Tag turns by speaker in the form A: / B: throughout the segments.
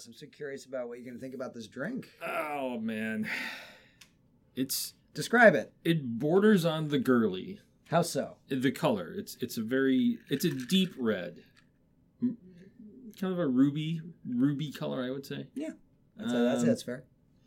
A: I'm so curious about what you're going to think about this drink.
B: Oh, man.
A: Describe it.
B: It borders on the girly.
A: How so?
B: The color. It's a deep red. Kind of a ruby color, I would say.
A: Yeah. That's fair.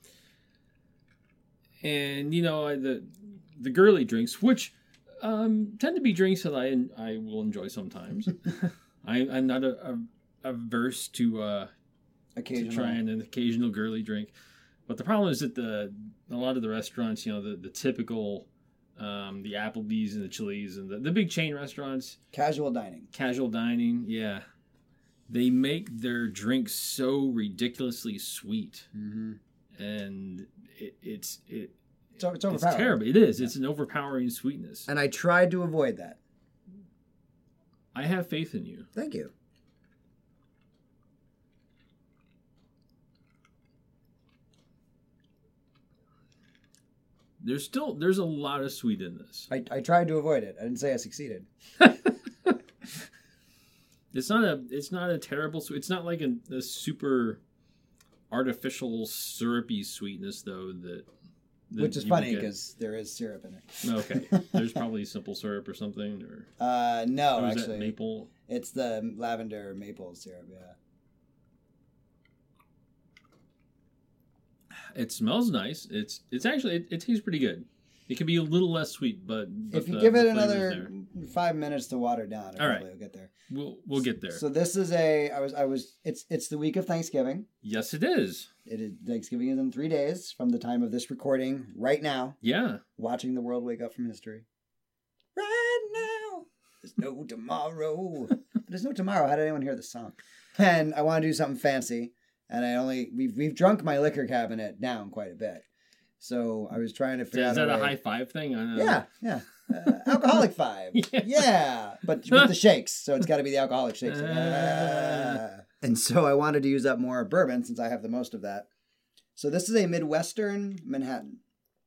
B: And, the girly drinks, which tend to be drinks that I will enjoy sometimes. I'm not averse to trying an occasional girly drink. But the problem is that a lot of the restaurants, the typical, the Applebee's and the Chili's and the big chain restaurants.
A: Casual dining,
B: yeah. They make their drinks so ridiculously sweet.
A: Mm-hmm.
B: And it's
A: overpowering.
B: It's terrible. It is. Yeah. It's an overpowering sweetness.
A: And I tried to avoid that.
B: I have faith in you.
A: Thank you.
B: There's a lot of sweet in this.
A: I tried to avoid it. I didn't say I succeeded.
B: It's not a terrible sweet. It's not like a super artificial syrupy sweetness though that
A: which is funny because there is syrup in it.
B: Okay, there's probably simple syrup or something, or
A: no,
B: or is
A: actually,
B: that maple.
A: It's the lavender maple syrup. Yeah,
B: it smells nice. It's actually it tastes pretty good. It can be a little less sweet, but
A: if you give it another 5 minutes to water down, probably will get there.
B: We'll get there.
A: So this is it's the week of Thanksgiving.
B: Yes, it is.
A: Thanksgiving is in 3 days from the time of this recording. Right now,
B: yeah,
A: watching the world wake up from history. Right now, there's no tomorrow. There's no tomorrow. How did anyone hear the song? And I want to do something fancy, and we've drunk my liquor cabinet down quite a bit. So I was trying to figure out.
B: Is that a high five thing?
A: Yeah. Alcoholic five. Yeah. But with the shakes. So it's got to be the alcoholic shakes. And so I wanted to use up more bourbon since I have the most of that. So this is a Midwestern Manhattan.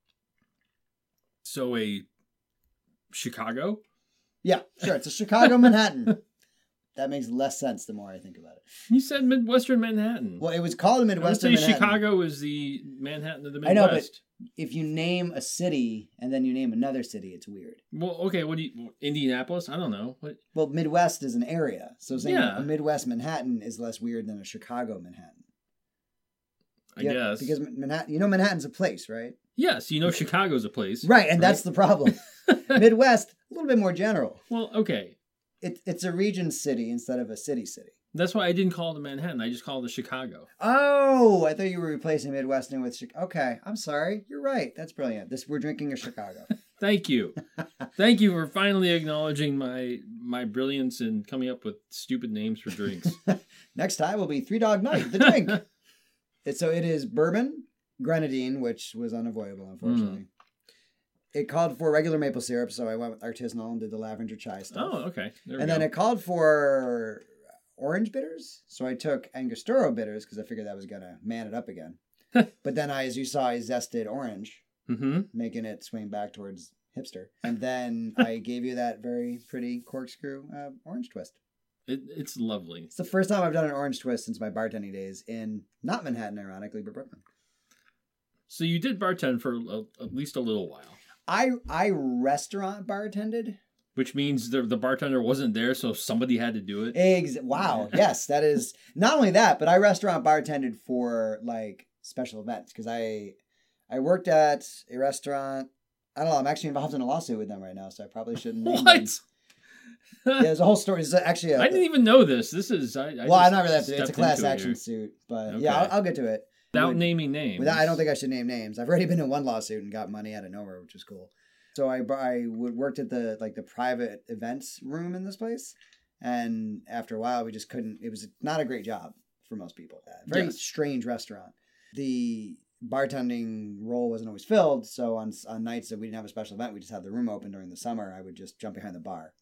B: So a Chicago?
A: Yeah, sure. It's a Chicago Manhattan. That makes less sense the more I think about it.
B: You said Midwestern Manhattan.
A: Well, it was called a Midwestern Manhattan.
B: Chicago is the Manhattan of the Midwest.
A: I know, but if you name a city and then you name another city, it's weird.
B: Well, okay, Indianapolis? I don't know. What?
A: Well, Midwest is an area. So saying a Midwest Manhattan is less weird than a Chicago Manhattan.
B: I guess.
A: Because Manhattan's a place, right?
B: Yes, Chicago's a place.
A: Right, and that's the problem. Midwest, a little bit more general.
B: Well, okay.
A: It's a region city instead of a city.
B: That's why I didn't call it a Manhattan. I just called it Chicago.
A: Oh, I thought you were replacing Midwestern with Chicago. Okay, I'm sorry. You're right. That's brilliant. We're drinking a Chicago.
B: Thank you. Thank you for finally acknowledging my brilliance in coming up with stupid names for drinks.
A: Next time will be Three Dog Night, the drink. So it is bourbon, grenadine, which was unavoidable, unfortunately. It called for regular maple syrup, so I went with artisanal and did the lavender chai stuff.
B: Oh, okay.
A: Then it called for orange bitters, so I took Angostura bitters because I figured that was going to man it up again. But then as you saw, I zested orange, making it swing back towards hipster. And then I gave you that very pretty corkscrew orange twist.
B: It's lovely.
A: It's the first time I've done an orange twist since my bartending days in not Manhattan, ironically, but Brooklyn.
B: So you did bartend for at least a little while.
A: I restaurant bartended.
B: Which means the bartender wasn't there, so somebody had to do it.
A: Wow. Yes, that is not only that, but I restaurant bartended for like special events because I worked at a restaurant. I don't know. I'm actually involved in a lawsuit with them right now, so I probably shouldn't.
B: What?
A: Yeah, there's a whole story. It's actually
B: I didn't even know this. This is
A: I'm not really. It's a class action suit, but okay. Yeah, I'll get to it.
B: Without naming names.
A: I don't think I should name names. I've already been in one lawsuit and got money out of nowhere, which is cool. So I worked at the private events room in this place, and after a while we just couldn't. It was not a great job for most people. Very strange restaurant. The bartending role wasn't always filled, so on nights that we didn't have a special event, we just had the room open during the summer. I would just jump behind the bar.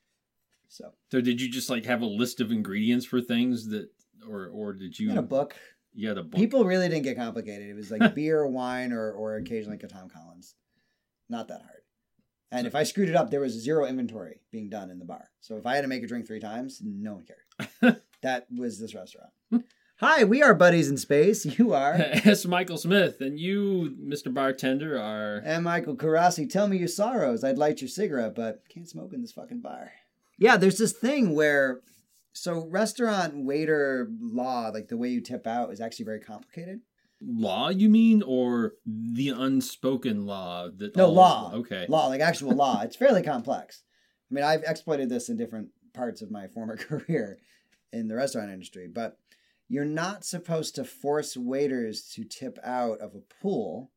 A: So did you just have a list of ingredients for things that, or did you? In a book.
B: You had a book.
A: People really didn't get complicated. It was like beer, wine, or occasionally a Tom Collins. Not that hard. And if I screwed it up, there was zero inventory being done in the bar. So if I had to make a drink 3 times, no one cared. That was this restaurant. Hi, we are buddies in space. You are.
B: S. Michael Smith, and you, Mr. Bartender, are...
A: And Michael Karasi, tell me your sorrows. I'd light your cigarette, but can't smoke in this fucking bar. Yeah, there's this thing where... So restaurant waiter law, like the way you tip out, is actually very complicated.
B: Law, you mean? Or the unspoken law?
A: Law.
B: Okay.
A: Law, like actual law. It's fairly complex. I mean, I've exploited this in different parts of my former career in the restaurant industry, but you're not supposed to force waiters to tip out of a pool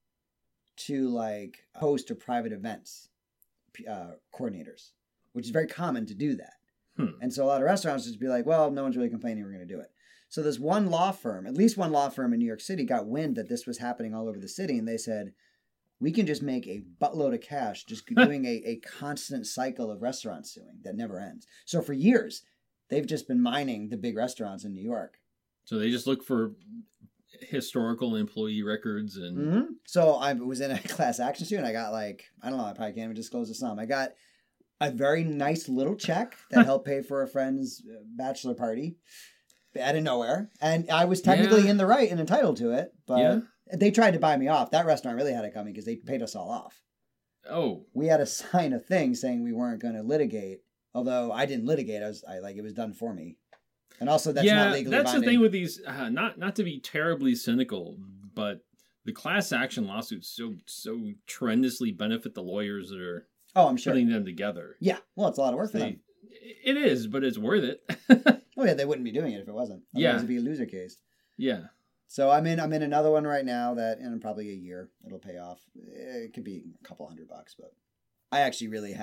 A: to like host or private events coordinators, which is very common to do that. And so a lot of restaurants just be like, well, no one's really complaining, we're going to do it. So this one law firm, at least one law firm in New York City, got wind that this was happening all over the city, and they said, we can just make a buttload of cash just doing a constant cycle of restaurant suing that never ends. So for years, they've just been mining the big restaurants in New York.
B: So they just look for historical employee records and...
A: Mm-hmm. So I was in a class action suit, and I got like, I don't know, I probably can't even disclose the sum. I got a very nice little check that helped pay for a friend's bachelor party out of nowhere. And I was technically in the right and entitled to it, but they tried to buy me off. That restaurant really had it coming because they paid us all off.
B: Oh.
A: We had to sign a thing saying we weren't going to litigate, although I didn't litigate. It was done for me. And also that's not legally
B: that's
A: binding.
B: The thing with these, not to be terribly cynical, but the class action lawsuits so tremendously benefit the lawyers that are
A: I'm sure
B: putting them together.
A: Yeah, well, it's a lot of work for them.
B: It is, but it's worth it.
A: Oh yeah, they wouldn't be doing it if it wasn't. Otherwise it'd be a loser case.
B: Yeah.
A: So I'm in another one right now that in probably a year it'll pay off. It could be a couple $100, but I actually really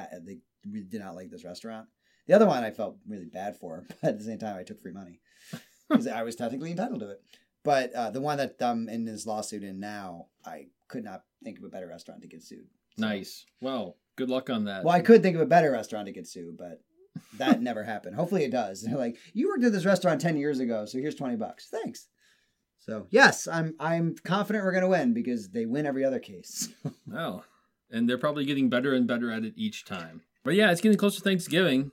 A: did not like this restaurant. The other one I felt really bad for, but at the same time I took free money because I was technically entitled to it. But the one that I'm in this lawsuit in now, I could not think of a better restaurant to get sued. So.
B: Nice. Well, good luck on that.
A: Well, I could think of a better restaurant to get sued, but that never happened. Hopefully it does. They're like, you worked at this restaurant 10 years ago, so here's $20. Thanks. So yes, I'm confident we're gonna win because they win every other case.
B: Oh, and they're probably getting better and better at it each time. But yeah, it's getting close to Thanksgiving,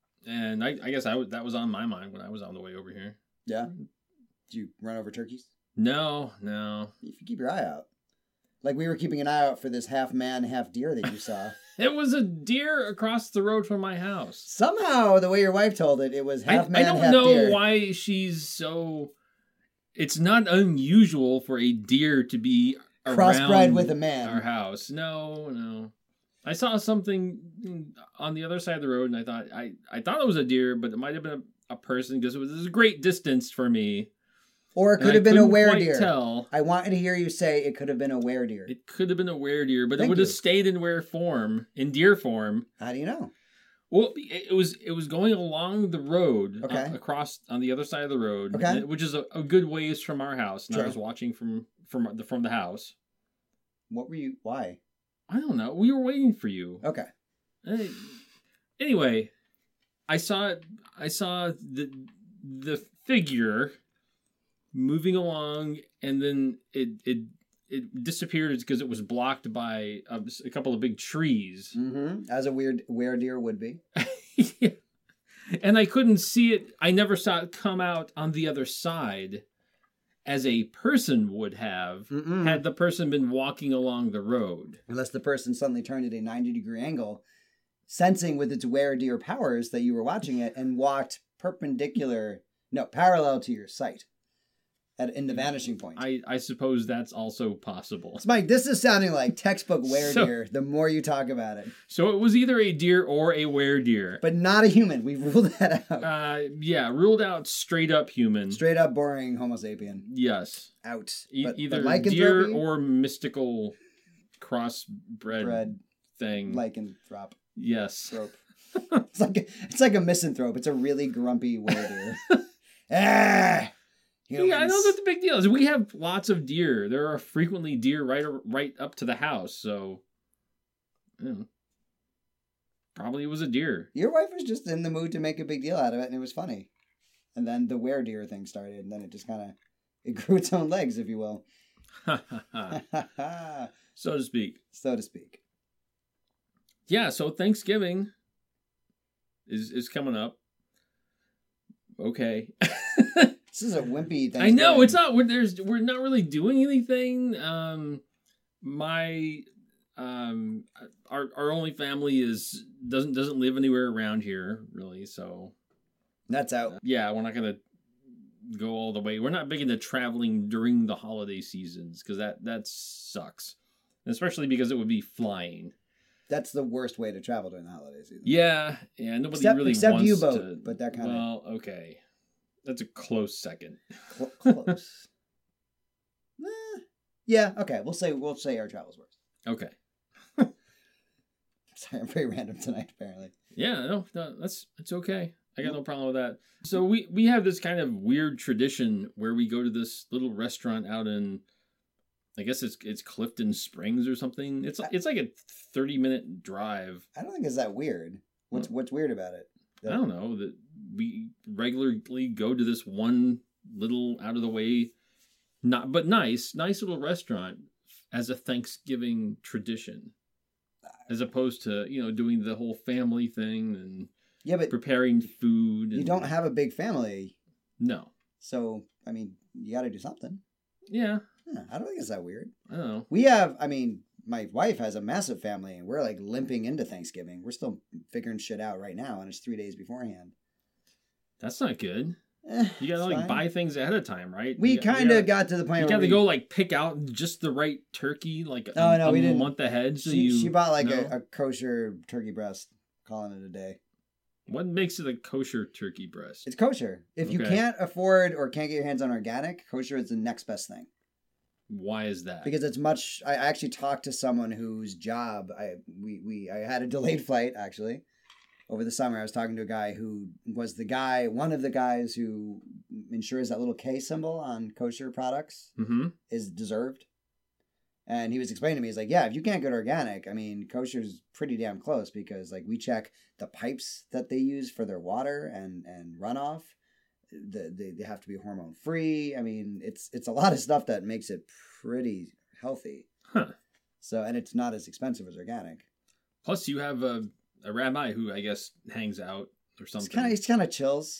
B: and I guess that was on my mind when I was on the way over here.
A: Yeah. Did you run over turkeys?
B: No.
A: If you keep your eye out. Like we were keeping an eye out for this half man, half deer that you saw.
B: It was a deer across the road from my house.
A: Somehow, the way your wife told it was half man, half deer.
B: I don't know why she's so... It's not unusual for a deer to be
A: crossbred with a man.
B: Our house. No. I saw something on the other side of the road, and I thought it was a deer, but it might have been a person because it was a great distance for me.
A: Or it could have been a weredeer.
B: Tell.
A: I wanted to hear you say it could have been a weredeer.
B: It could have been a weredeer, but it would have stayed in in deer form.
A: How do you know?
B: Well, it was going along the road, across on the other side of the road, which is a good ways from our house. And I was watching from the house.
A: What were you? Why?
B: I don't know. We were waiting for you.
A: Okay.
B: Anyway, I saw the figure moving along, and then it disappeared because it was blocked by a couple of big trees.
A: Mm-hmm. As a weredeer would be.
B: Yeah. And I couldn't see it. I never saw it come out on the other side as a person would have had the person been walking along the road. Unless
A: the person suddenly turned at a 90-degree angle, sensing with its weredeer powers that you were watching it, and walked parallel to your sight. In the vanishing point.
B: I suppose that's also possible.
A: Mike, this is sounding like textbook weredeer the more you talk about it.
B: So it was either a deer or a weredeer.
A: But not a human. We've ruled that out.
B: Ruled out straight up human.
A: Straight up boring Homo sapien.
B: Yes.
A: Out.
B: Either deer or mystical crossbred thing.
A: Lycanthrope.
B: Yes.
A: It's like a misanthrope. It's a really grumpy weredeer. Humans.
B: Yeah, I know that's the big deal. Is we have lots of deer. There are frequently deer right up to the house, so probably it was a deer.
A: Your wife was just in the mood to make a big deal out of it, and it was funny. And then the weredeer thing started, and then it just it grew its own legs, if you will.
B: So to speak.
A: So to speak.
B: Yeah, so Thanksgiving is coming up. Okay.
A: This is a wimpy thing.
B: I know it's not. We're not really doing anything. Our only family doesn't live anywhere around here really. So
A: that's out.
B: Yeah, we're not gonna go all the way. We're not big into traveling during the holiday seasons because that sucks, especially because it would be flying.
A: That's the worst way to travel during the holiday season.
B: Yeah. Nobody really
A: except
B: wants
A: U-boat,
B: to.
A: But that kind of.
B: Well, okay, that's a close second.
A: Close. Yeah. Okay. We'll say our travel's worse.
B: Okay.
A: Sorry, I'm very random tonight. Apparently.
B: Yeah. No, it's okay. I got no problem with that. So we have this kind of weird tradition where we go to this little restaurant out in, I guess it's Clifton Springs or something. It's like a 30-minute drive.
A: I don't think it's that weird. What's weird about it?
B: I don't know that we regularly go to this one little out of the way, nice little restaurant as a Thanksgiving tradition, as opposed to doing the whole family thing and.
A: Yeah, but
B: preparing food.
A: You don't have a big family.
B: No.
A: So, I mean, you got to do something.
B: Yeah.
A: I don't think it's that weird.
B: I don't know.
A: We have, my wife has a massive family, and we're like limping into Thanksgiving. We're still figuring shit out right now, and it's 3 days beforehand.
B: That's not good. You got to buy things ahead of time, right?
A: We kind of got to the point
B: where
A: you
B: got to go pick out just the right turkey
A: we didn't.
B: A month ahead. So
A: she bought a kosher turkey breast, calling it a day.
B: What makes it a kosher turkey breast?
A: It's kosher. If you can't afford or can't get your hands on organic, kosher is the next best thing.
B: Why is that?
A: Because it's much. I actually talked to someone whose job I had a delayed flight actually over the summer. I was talking to a guy who was one of the guys who ensures that little K symbol on kosher products is deserved. And he was explaining to me, he's like, yeah, if you can't get organic, kosher's pretty damn close because we check the pipes that they use for their water and runoff. They have to be hormone free. It's a lot of stuff that makes it pretty healthy.
B: Huh.
A: So, and it's not as expensive as organic.
B: Plus you have a rabbi who I guess hangs out or something.
A: He's kind of chills.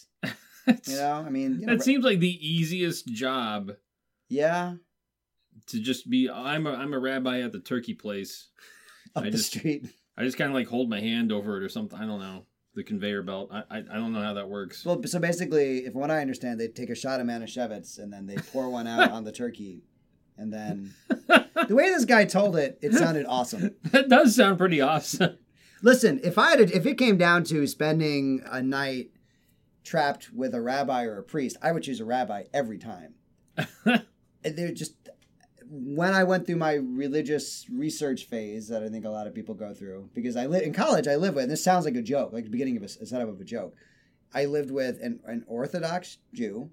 B: That seems like the easiest job.
A: Yeah.
B: To just be, I'm a rabbi at the turkey place.
A: Up the street.
B: I just kind of hold my hand over it or something. I don't know. The conveyor belt. I don't know how that works.
A: Well, so basically, from what I understand, they take a shot of Manischewitz and then they pour one out on the turkey. And then the way this guy told it, it sounded awesome.
B: That does sound pretty awesome.
A: Listen, if it came down to spending a night trapped with a rabbi or a priest, I would choose a rabbi every time. They're just... When I went through my religious research phase that I think a lot of people go through, because in college I lived with, and this sounds like a joke, like the beginning of a setup of a joke. I lived with an Orthodox Jew,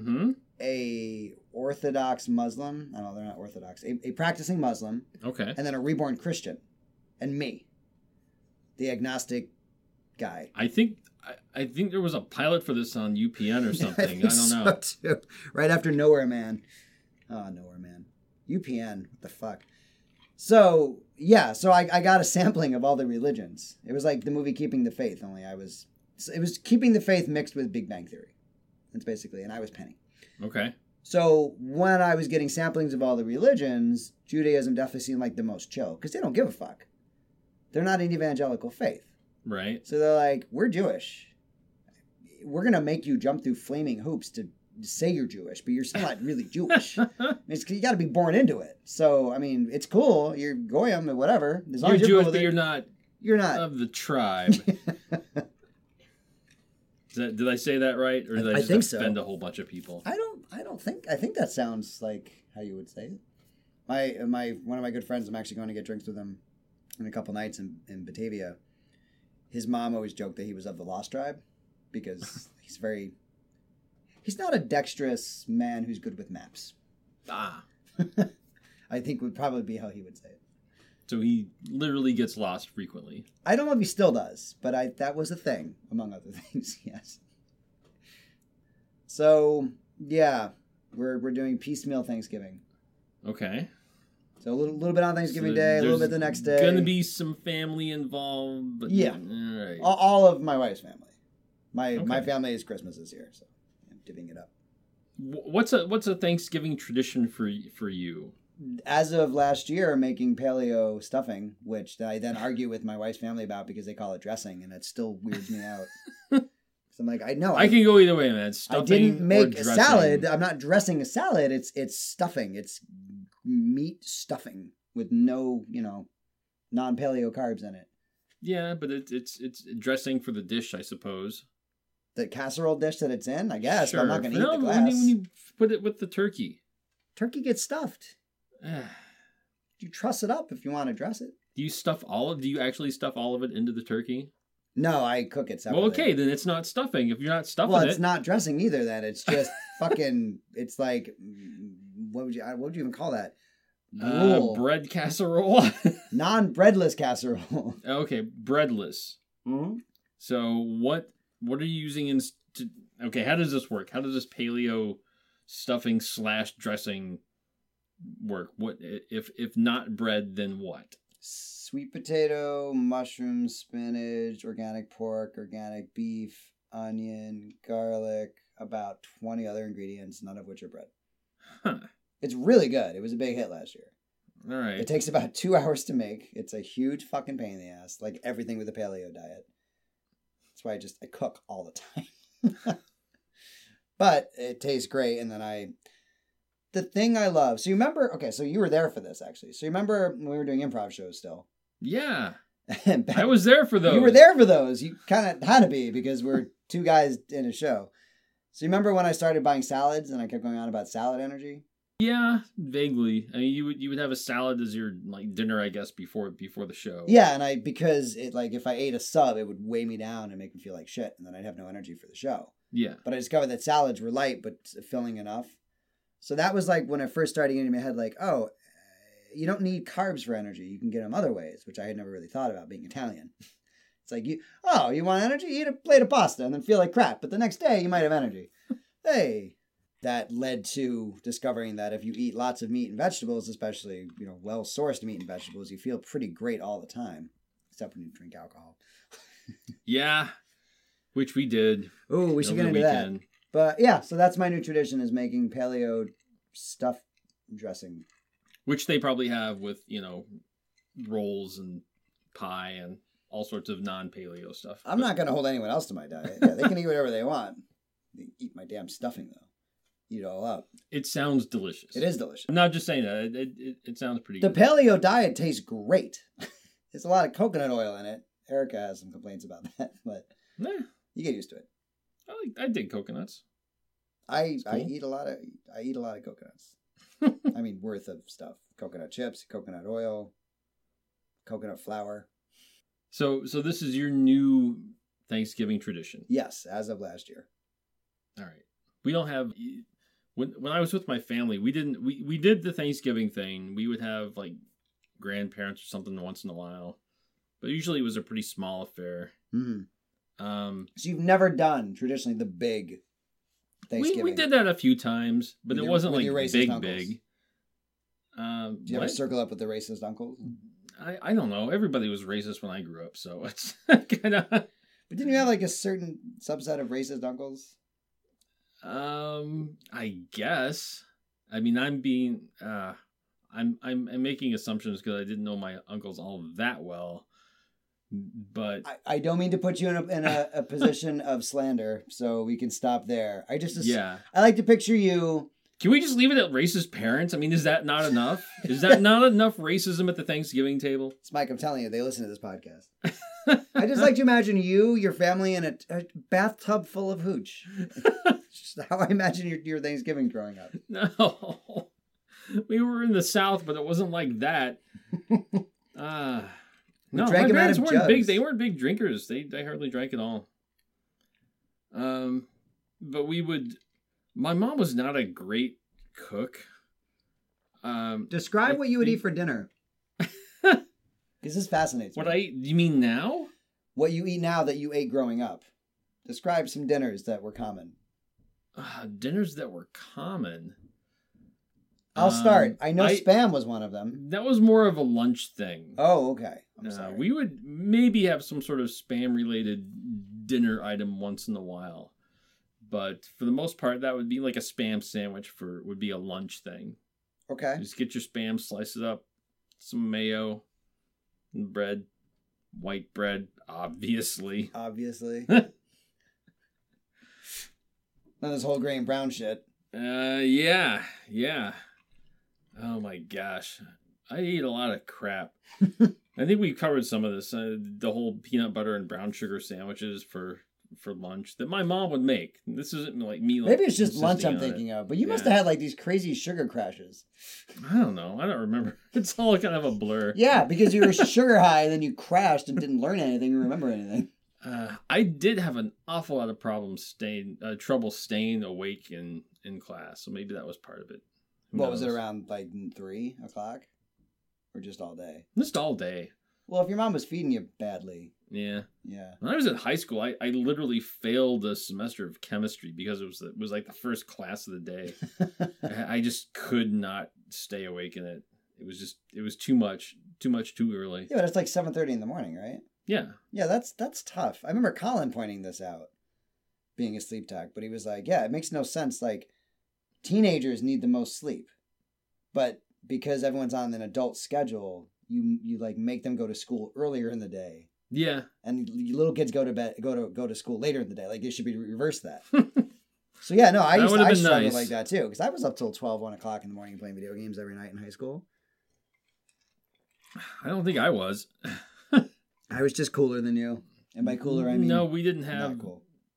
A: a Orthodox Muslim, no, they're not Orthodox, a practicing Muslim,
B: okay,
A: and then a reborn Christian, and me, the agnostic guy.
B: I think there was a pilot for this on UPN or something. I don't know.
A: So too. Right after Nowhere Man. Oh, Nowhere Man. UPN, what the fuck? So, yeah, I got a sampling of all the religions. It was like the movie Keeping the Faith, only it was Keeping the Faith mixed with Big Bang Theory. That's basically, and I was Penny.
B: Okay.
A: So, when I was getting samplings of all the religions, Judaism definitely seemed like the most chill, because they don't give a fuck. They're not an evangelical faith.
B: Right.
A: So they're like, we're Jewish. We're going to make you jump through flaming hoops to say you're Jewish, but you're still not really Jewish. You got to be born into it. So, it's cool. You're Goyim or whatever. As long
B: you're
A: as you're
B: Jewish,
A: cool
B: but you're not of the tribe. Did I say that right? Or did I just offend a whole bunch of people?
A: I think that sounds like how you would say it. One of my good friends, I'm actually going to get drinks with him in a couple nights in Batavia. His mom always joked that he was of the Lost Tribe because he's not a dexterous man who's good with maps.
B: Ah.
A: I think would probably be how he would say it.
B: So he literally gets lost frequently.
A: I don't know if he still does, but that was a thing, among other things, yes. So, yeah, we're doing piecemeal Thanksgiving.
B: Okay.
A: So a little bit on Thanksgiving Day, a little bit the next day.
B: Going to be some family involved. But
A: yeah.
B: All right.
A: All of my wife's family. My family is Christmas this year, so I'm dipping it up.
B: What's a Thanksgiving tradition for you?
A: As of last year, making paleo stuffing, which I then argue with my wife's family about because they call it dressing, and it still weirds me out. So I'm like, I can
B: go either way, man.
A: I didn't make a salad. I'm not dressing a salad. It's stuffing. It's meat stuffing with no, non-paleo carbs in it.
B: Yeah, but it's dressing for the dish, I suppose.
A: The casserole dish that it's in, I guess.
B: Sure.
A: But I'm not going to eat the glass.
B: When you put it with the turkey.
A: Turkey gets stuffed. You truss it up if you want to dress it.
B: Do you actually stuff all of it into the turkey?
A: No, I cook it separately.
B: Well, okay, then it's not stuffing. If you're not stuffing
A: it's not dressing either. Then it's just fucking. It's like, what would you even call that?
B: Bread casserole.
A: Non-breadless casserole.
B: Okay, breadless.
A: Mm-hmm.
B: So what are you using okay, how does this work? How does this paleo stuffing / dressing work? What if not bread, then what?
A: Sweet potato, mushrooms, spinach, organic pork, organic beef, onion, garlic, about 20 other ingredients, none of which are bread.
B: Huh.
A: It's really good. It was a big hit last year.
B: All right.
A: It takes about 2 hours to make. It's a huge fucking pain in the ass, like everything with a paleo diet. That's why I cook all the time. But it tastes great, and then the thing I love. So you remember? Okay, so you were there for this actually. So you remember when we were doing improv shows still?
B: Yeah. I was there for those.
A: You were there for those. You kind of had to be because we're 2 guys in a show. So you remember when I started buying salads and I kept going on about salad energy?
B: Yeah, vaguely. I mean, you would have a salad as your dinner, I guess, before the show.
A: Yeah, and because it if I ate a sub, it would weigh me down and make me feel like shit, and then I'd have no energy for the show.
B: Yeah.
A: But I discovered that salads were light but filling enough. So that was when I first started getting in my head, you don't need carbs for energy. You can get them other ways, which I had never really thought about being Italian. It's like, you want energy? Eat a plate of pasta and then feel like crap. But the next day, you might have energy. Hey. That led to discovering that if you eat lots of meat and vegetables, especially, well-sourced meat and vegetables, you feel pretty great all the time. Except when you drink alcohol.
B: Yeah. Which we did.
A: Oh, we should get into that. But yeah, so that's my new tradition is making paleo stuff dressing.
B: Which they probably have with, rolls and pie and all sorts of non-paleo stuff.
A: I'm not going to hold anyone else to my diet. Yeah, they can eat whatever they want. They eat my damn stuffing, though. Eat it all up.
B: It sounds delicious.
A: It is delicious.
B: I'm not just saying that. It sounds pretty good.
A: The paleo diet tastes great. There's a lot of coconut oil in it. Erica has some complaints about that, but you get used to it.
B: I dig coconuts.
A: I eat a lot of coconuts. I mean, worth of stuff. Coconut chips, coconut oil, coconut flour.
B: So this is your new Thanksgiving tradition?
A: Yes, as of last year.
B: All right. We don't have... When I was with my family, we did the Thanksgiving thing. We would have grandparents or something once in a while, but usually it was a pretty small affair.
A: Mm-hmm. So you've never done traditionally the big Thanksgiving.
B: We did that a few times, but it wasn't big.
A: Uncles.
B: Big.
A: Do you ever circle up with the racist uncles?
B: I don't know. Everybody was racist when I grew up, so it's kind of. But
A: didn't you have a certain subset of racist uncles?
B: I guess. I mean, I'm making assumptions because I didn't know my uncles all that well. But
A: I don't mean to put you in a position of slander, so we can stop there. I like to picture you.
B: Can we just leave it at racist parents? I mean, is that not enough? Is that not enough racism at the Thanksgiving table?
A: It's Mike, I'm telling you, they listen to this podcast. I just like to imagine you, your family, in a bathtub full of hooch. Just how I imagine your Thanksgiving growing up.
B: No. We were in the South, but it wasn't like that. No, my parents weren't big. They weren't big drinkers. They hardly drank at all. But we would... My mom was not a great cook.
A: Describe what you would eat for dinner. Because this fascinates me.
B: You mean now?
A: What you eat now that you ate growing up. Describe some dinners that were common.
B: Dinners that were common?
A: I'll start. I know Spam was one of them.
B: That was more of a lunch thing.
A: Oh, okay. I'm sorry.
B: We would maybe have some sort of Spam-related dinner item once in a while. But for the most part, that would be like a Spam sandwich would be a lunch thing.
A: Okay.
B: Just get your Spam, slice it up, some mayo, and bread, white bread, obviously.
A: Obviously. None of this whole grain brown shit.
B: Yeah. Oh my gosh. I eat a lot of crap. I think we covered some of this. The whole peanut butter and brown sugar sandwiches for lunch that my mom would make. This isn't like me.
A: Maybe it's just lunch I'm thinking of, but you must have had like these crazy sugar crashes.
B: I don't know. I don't remember. It's all kind of a blur.
A: Yeah, because you were sugar high, then you crashed and didn't learn anything or remember anything.
B: I did have an awful lot of problems trouble staying awake in class, so maybe that was part of it.
A: What was it, around like 3 o'clock? Or just all day?
B: Just all day.
A: Well, if your mom was feeding you badly.
B: Yeah.
A: Yeah.
B: When I was in high school, I literally failed a semester of chemistry because it was like the first class of the day. I just could not stay awake in it. It was too much too early.
A: Yeah, but it's like 7:30 in the morning, right?
B: Yeah.
A: Yeah, that's tough. I remember Colin pointing this out, being a sleep tech, but he was like, yeah, it makes no sense. Like, teenagers need the most sleep, but because everyone's on an adult schedule, you like make them go to school earlier in the day.
B: Yeah.
A: And little kids go to school later in the day. Like, it should be reverse that. So yeah, no, I struggled like that too, because I was up till 12, 1 o'clock in the morning playing video games every night in high school.
B: I don't think I was.
A: I was just cooler than you. And by cooler, I mean...
B: No, we didn't have
A: cool.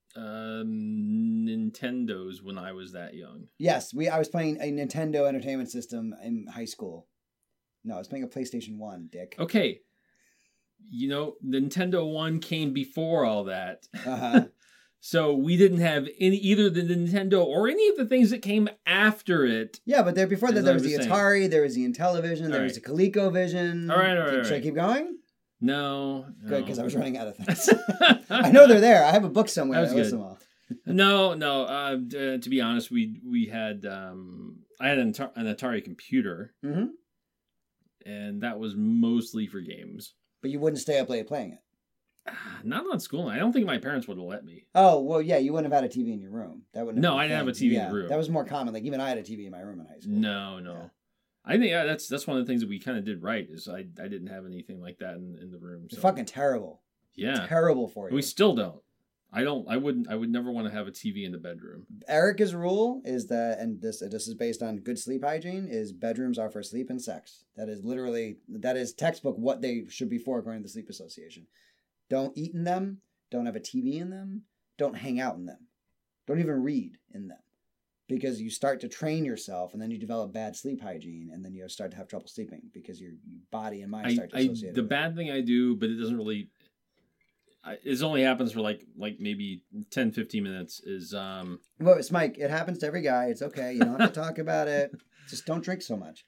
B: Nintendos when I was that young.
A: Yes, I was playing a Nintendo Entertainment System in high school. No, I was playing a PlayStation 1, dick.
B: Okay. You know, Nintendo 1 came before all that.
A: Uh-huh.
B: So we didn't have either the Nintendo or any of the things that came after it.
A: Yeah, but before that, there was the Atari, there was the Intellivision, there was the ColecoVision.
B: All right.
A: Should I keep going?
B: No.
A: Good, because I was running out of things. I know they're there. I have a book somewhere.
B: That was good. No. To be honest, we had I had an Atari computer, and that was mostly for games.
A: But you wouldn't stay up late playing it.
B: Not on school. I don't think my parents would have let me.
A: Oh well, yeah, you wouldn't have had a TV in your room. That wouldn't.
B: No, I didn't have a TV in the room.
A: That was more common. Like even I had a TV in my room in high school.
B: No. Yeah. I think that's one of the things that we kind of did right is I didn't have anything like that in the room. So.
A: It's fucking terrible.
B: Yeah,
A: terrible for you.
B: We still don't. I would never want to have a TV in the bedroom.
A: Erica's rule is that, and this is based on good sleep hygiene, is bedrooms are for sleep and sex. That is textbook what they should be for according to the Sleep Association. Don't eat in them. Don't have a TV in them. Don't hang out in them. Don't even read in them. Because you start to train yourself and then you develop bad sleep hygiene and then you start to have trouble sleeping because your body and mind start to associate.
B: The bad thing I do, but it doesn't really... It only happens for like maybe 10, 15 minutes is... Well,
A: it's Mike. It happens to every guy. It's okay. You don't have to talk about it. Just don't drink so much.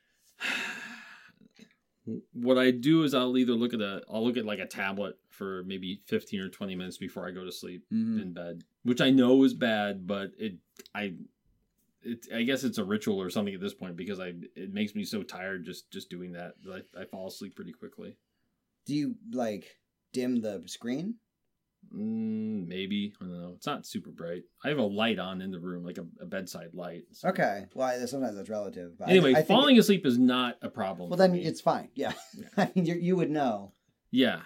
B: What I do is I'll look at like a tablet for maybe 15 or 20 minutes before I go to sleep in bed, which I know is bad, but I guess it's a ritual or something at this point because it makes me so tired just doing that. I fall asleep pretty quickly. Do you like dim the screen? Maybe. I don't know. It's not super bright. I have a light on in the room, like a bedside light. So. Okay. Well, sometimes that's relative. But anyway, falling asleep is not a problem. Well, then it's fine. Yeah. I mean, you would know. Yeah.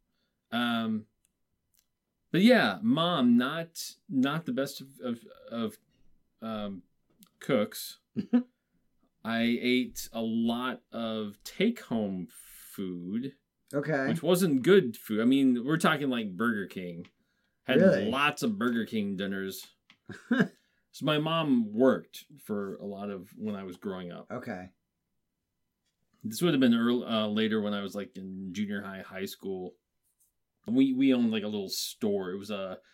B: But yeah, Mom, not the best of cooks. I ate a lot of take-home food. Okay. Which wasn't good food. I mean, we're talking like Burger King. Had lots of Burger King dinners. So my mom worked for a lot of when I was growing up. Okay. This would have been later when I was like in junior high school. We owned like a little store. It was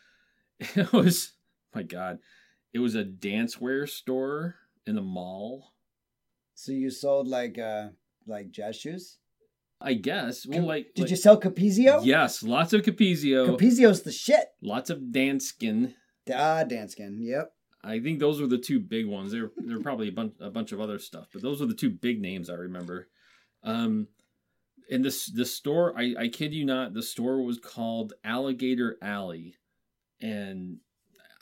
B: my God. It was a dancewear store in a mall. So you sold like jazz shoes? I guess. Well, did you sell Capezio? Yes, lots of Capezio. Capezio's the shit. Lots of Danskin. Danskin. Yep. I think those were the two big ones. There were probably a bunch of other stuff, but those were the two big names I remember. And the store, I kid you not, the store was called Alligator Alley, and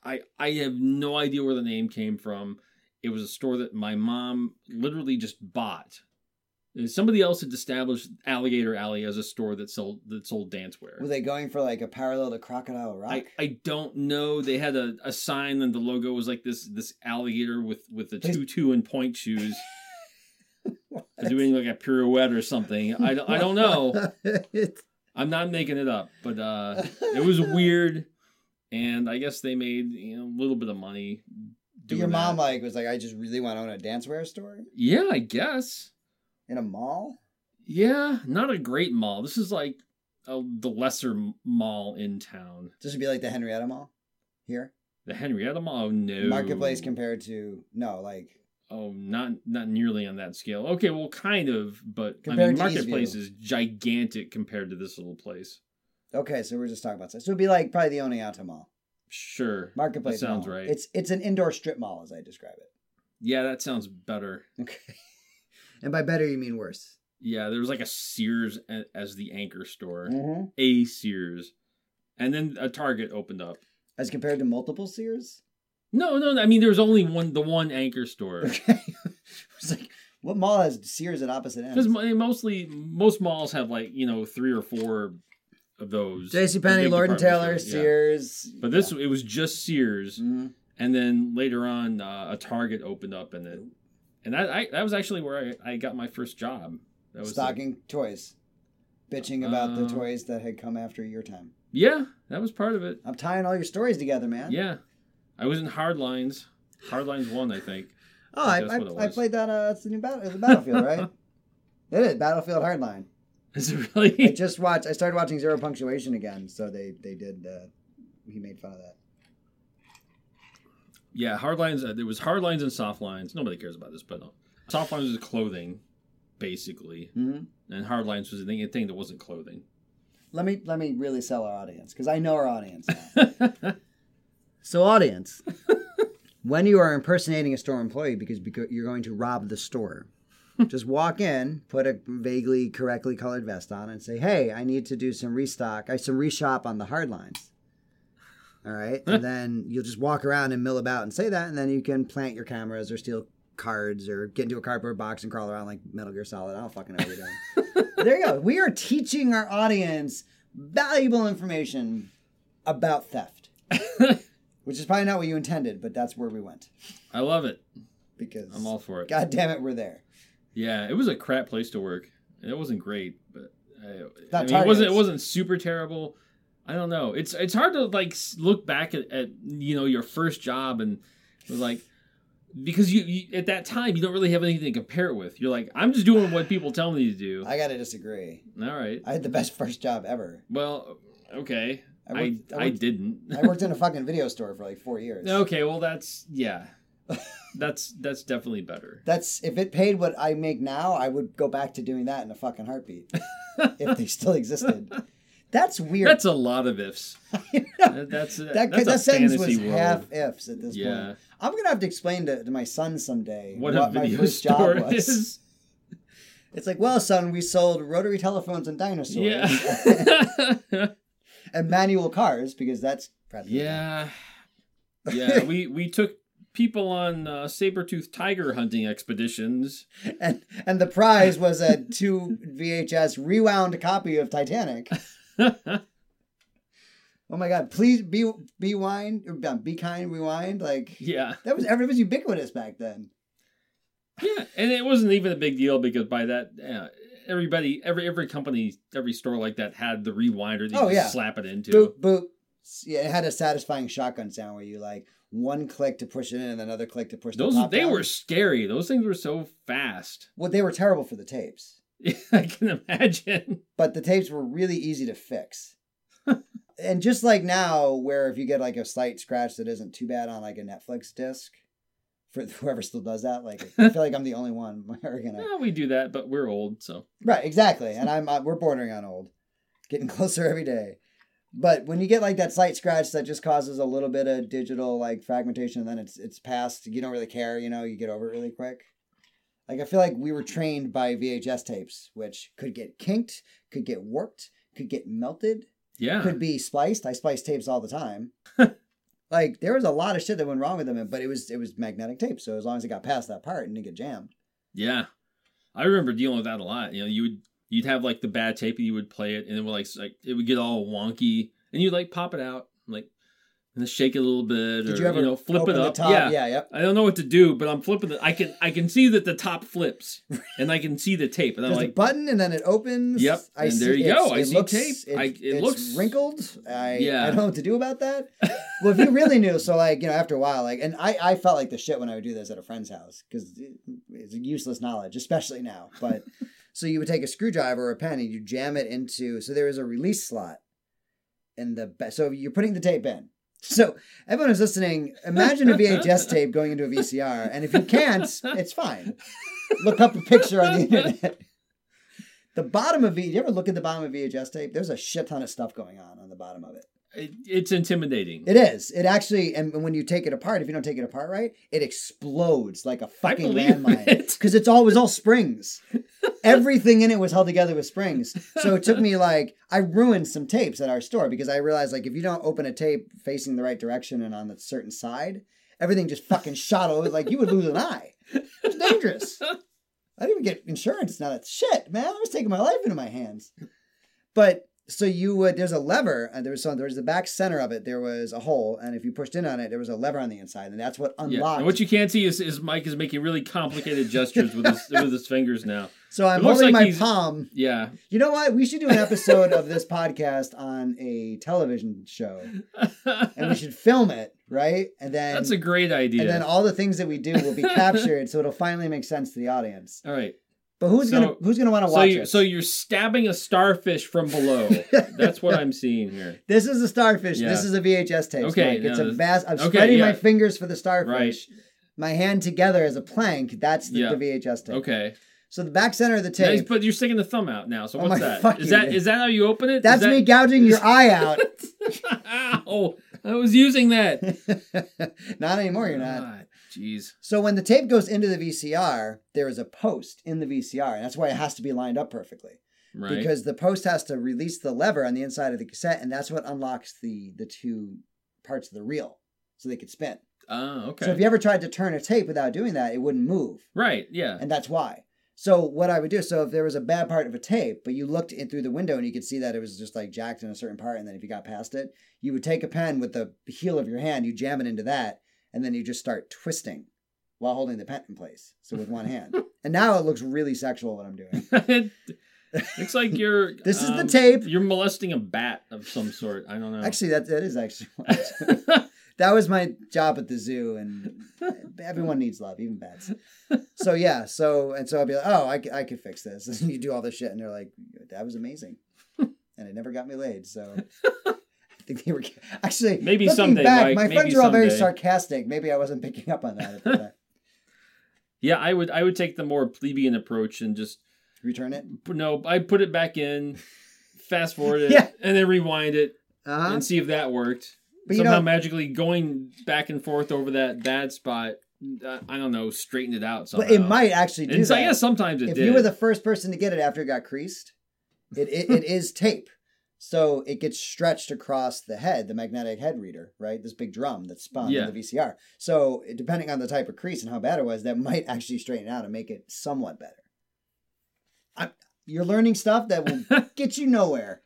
B: I have no idea where the name came from. It was a store that my mom literally just bought. Somebody else had established Alligator Alley as a store that sold dancewear.
A: Were they going for like a parallel to Crocodile Rock?
B: I don't know. They had a sign and the logo was like this alligator with a tutu and point shoes. Doing like a pirouette or something. I don't know. I'm not making it up, but it was weird, and I guess they made a little bit of money.
A: Your mom was like, I just really want to own a dancewear store.
B: Yeah, I guess.
A: In a mall?
B: Yeah, not a great mall. This is like the lesser mall in town.
A: This would be like the Henrietta Mall here.
B: The Henrietta Mall? Oh, no.
A: Marketplace compared to
B: Oh, not nearly on that scale. Okay, well, kind of, but Marketplace is gigantic compared to this little place.
A: Okay, so we're just talking about that. So it'd be like probably the Oneonta Mall.
B: Sure.
A: Marketplace
B: that sounds
A: mall.
B: right.
A: It's an indoor strip mall, as I describe it.
B: Yeah, that sounds better.
A: Okay. And by better, you mean worse.
B: Yeah, there was like a Sears as the anchor store.
A: Mm-hmm.
B: A Sears. And then a Target opened up.
A: As compared to multiple Sears?
B: No. I mean, there was only the one anchor store.
A: Okay. It's like, what mall has Sears at opposite ends?
B: Because most malls have 3 or 4 of those.
A: JCPenney, Lord & Taylor, Sears.
B: Yeah. But it was just Sears. Mm-hmm. And then later on, a Target opened up, and that was actually where I got my first job. That was
A: stocking toys. Bitching about the toys that had come after your time.
B: Yeah, that was part of it.
A: I'm tying all your stories together, man.
B: Yeah. I was in Hardlines. Hardlines 1, I think.
A: Oh, I played that. It's the new Battlefield, right? It is Battlefield Hardline.
B: Is it really?
A: I started watching Zero Punctuation again, so they did. He made fun of that.
B: Yeah, Hardlines. There was Hardlines and Softlines. Nobody cares about this, but no. Softlines was clothing, basically, and Hardlines was a thing that wasn't clothing.
A: Let me really sell our audience, because I know our audience now. So, audience, when you are impersonating a store employee because you're going to rob the store, just walk in, put a vaguely correctly colored vest on, and say, "Hey, I need to do some reshop on the Hardlines." All right, and then you'll just walk around and mill about and say that, and then you can plant your cameras or steal cards or get into a cardboard box and crawl around like Metal Gear Solid. I don't fucking know what you're doing. There you go. We are teaching our audience valuable information about theft. Which is probably not what you intended, but that's where we went.
B: I love it.
A: Because
B: I'm all for it.
A: God damn it, we're there.
B: Yeah, it was a crap place to work. It wasn't great, but
A: it
B: wasn't super terrible. I don't know. It's hard to look back at your first job and because you at that time you don't really have anything to compare it with. You're like, I'm just doing what people tell me to do.
A: I gotta disagree.
B: All right.
A: I had the best first job ever.
B: Well, okay. I didn't.
A: I worked in a fucking video store for 4 years.
B: Okay, well that's definitely better.
A: If it paid what I make now, I would go back to doing that in a fucking heartbeat. If they still existed. That's weird.
B: That's a lot of ifs. That
A: sentence was
B: world.
A: Half ifs at this point. I'm gonna have to explain to my son someday
B: what
A: my first job was. It's like, well, son, we sold rotary telephones and dinosaurs.
B: Yeah.
A: And manual cars, because that's practically
B: Yeah, we took people on saber-toothed tiger hunting expeditions. And
A: the prize was a 2 VHS rewound copy of Titanic. Oh my God, please be kind, rewind. That was ubiquitous back then.
B: Yeah, and it wasn't even a big deal because by that, every company, every store like that had the rewinder that you slap it into.
A: Boop, boop. Yeah, it had a satisfying shotgun sound where you one click to push it in and another click to push the top
B: They
A: down.
B: were scary. Those things were so fast.
A: Well, they were terrible for the tapes.
B: I can imagine.
A: But the tapes were really easy to fix. And just like now, where if you get a slight scratch that isn't too bad on a Netflix disc, for whoever still does that, I feel like I'm the only one.
B: We do that, but we're old, so.
A: Right, exactly. And we're bordering on old. Getting closer every day. But when you get that slight scratch that just causes a little bit of digital fragmentation, and then it's past, you don't really care, you get over it really quick. I feel like we were trained by VHS tapes, which could get kinked, could get warped, could get melted.
B: Yeah.
A: Could be spliced. I splice tapes all the time. Like there was a lot of shit that went wrong with them, but it was magnetic tape. So as long as it got past that part and didn't get jammed.
B: Yeah, I remember dealing with that a lot. You know, you'd have like the bad tape and you would play it, and it would like it would get all wonky, and you'd like pop it out, like. And then shake it a little bit,
A: Did you ever
B: flip it up.
A: The top? Yeah, yep.
B: I don't know what to do, but I'm flipping it. I can see that the top flips, and I can see the tape. And
A: There's
B: I'm like,
A: a button, and then it opens.
B: Yep. And there you go. I see tape.
A: It
B: looks
A: wrinkled. I
B: Yeah.
A: don't know what to do about that. Well, if you really knew, so like after a while, like, and I felt like the shit when I would do this at a friend's house because it's useless knowledge, especially now. But so you would take a screwdriver or a pen and you jam it into. So there is a release slot in the. So you're putting the tape in. So everyone who's listening, imagine a VHS tape going into a VCR, and if you can't, it's fine. Look up a picture on the internet. The bottom of you ever look at the bottom of VHS tape? There's a shit ton of stuff going on the bottom of it.
B: It's intimidating.
A: It is. It actually, and when you take it apart, if you don't take it apart right, it explodes like a fucking landmine. Because it was all springs. Everything in it was held together with springs. So it took me I ruined some tapes at our store because I realized if you don't open a tape facing the right direction and on a certain side, everything just fucking shot over. You would lose an eye. It's dangerous. I didn't even get insurance. Now that's shit, man. I was taking my life into my hands. But so there's a lever, and there was the back center of it. There was a hole, and if you pushed in on it, there was a lever on the inside, and that's what unlocked.
B: Yeah. And what you can't see is Mike is making really complicated gestures with his fingers now.
A: So I'm holding my palm.
B: Yeah.
A: You know what? We should do an episode of this podcast on a television show, and we should film it, right? And then
B: that's a great idea.
A: And then all the things that we do will be captured, so it'll finally make sense to the audience.
B: All right.
A: But who's gonna want to watch it?
B: So you're stabbing a starfish from below. That's what I'm seeing here.
A: This is a starfish. Yeah. This is a VHS tape. Okay, Mike. It's a vast. I'm spreading my fingers for the starfish. Right. My hand together as a plank. That's the VHS tape.
B: Okay.
A: So the back center of the tape.
B: Nice, but you're sticking the thumb out now. So what's that? Is that how you open it?
A: That's me gouging your eye out.
B: Ow! I was using that.
A: Not anymore. You're not.
B: God. Jeez.
A: So when the tape goes into the VCR, there is a post in the VCR, and that's why it has to be lined up perfectly. Right. Because the post has to release the lever on the inside of the cassette, and that's what unlocks the two parts of the reel, so they could spin.
B: Oh, okay.
A: So if you ever tried to turn a tape without doing that, it wouldn't move.
B: Right, yeah.
A: And that's why. So what I would do, so if there was a bad part of a tape, but you looked in through the window and you could see that it was just jacked in a certain part, and then if you got past it, you would take a pen with the heel of your hand, you jam it into that, and then you just start twisting while holding the pen in place. So with one hand. And now it looks really sexual what I'm doing.
B: Looks like you're...
A: This is the tape.
B: You're molesting a bat of some sort. I don't know.
A: Actually, that is actually... That was my job at the zoo, and everyone needs love, even bats. So yeah, so I'd be like, oh, I could fix this. And you do all this shit, and they're like, that was amazing. And it never got me laid, so... I think they were actually
B: maybe someday.
A: Back,
B: Mike,
A: my friends are all very sarcastic. Maybe I wasn't picking up on that at the time.
B: Yeah, I would take the more plebeian approach and just
A: return it.
B: No, I put it back in, fast forward it, and then rewind it and see if that worked. But somehow magically going back and forth over that bad spot. I don't know, straightened it out somehow.
A: But it might actually do that.
B: I guess sometimes it did.
A: If you were the first person to get it after it got creased, it is tape. So it gets stretched across the head, the magnetic head reader, right? This big drum that's spun in the VCR. So depending on the type of crease and how bad it was, that might actually straighten it out and make it somewhat better. You're learning stuff that will get you nowhere.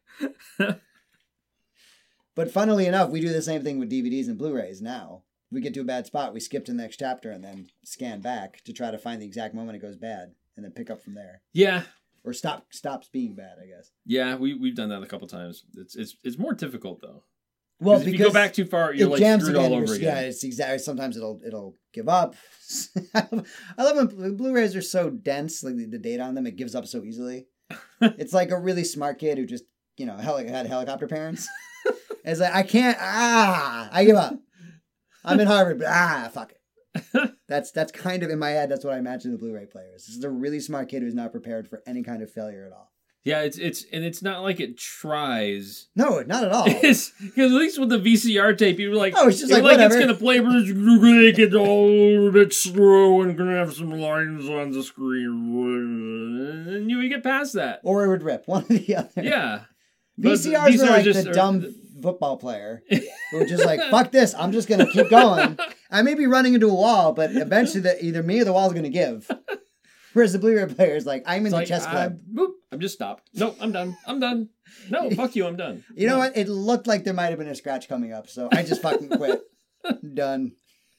A: But funnily enough, we do the same thing with DVDs and Blu-rays now. We get to a bad spot, we skip to the next chapter and then scan back to try to find the exact moment it goes bad and then pick up from there.
B: Yeah.
A: Or stops being bad, I guess.
B: Yeah, we've done that a couple times. It's more difficult though.
A: Well,
B: because if you go back too far, you're screwed all over again.
A: Yeah, it's exactly. Sometimes it'll give up. I love when Blu-rays are so dense, like the data on them, it gives up so easily. It's like a really smart kid who just had helicopter parents. It's like I can't. I give up. I'm in Harvard, but fuck it. That's kind of in my head. That's what I imagine the Blu-ray players. This is a really smart kid who's not prepared for any kind of failure at all.
B: Yeah, it's not like it tries.
A: No, not at all.
B: Because at least with the VCR tape, you were like,
A: it's just like whatever.
B: It's gonna play, but it's gonna get all a bit slow and gonna have some lines on the screen, and you would get past that,
A: or it would rip. One or the other.
B: Yeah,
A: VCRs are like the dumb football player who was just like, fuck this, I'm just going to keep going. I may be running into a wall, but eventually either me or the wall is going to give. Whereas the Blu-ray player is like, I'm in the chess club.
B: I'm just stopped. Nope, I'm done. No, fuck you, I'm done.
A: You know what? It looked like there might have been a scratch coming up, so I just fucking quit. Done.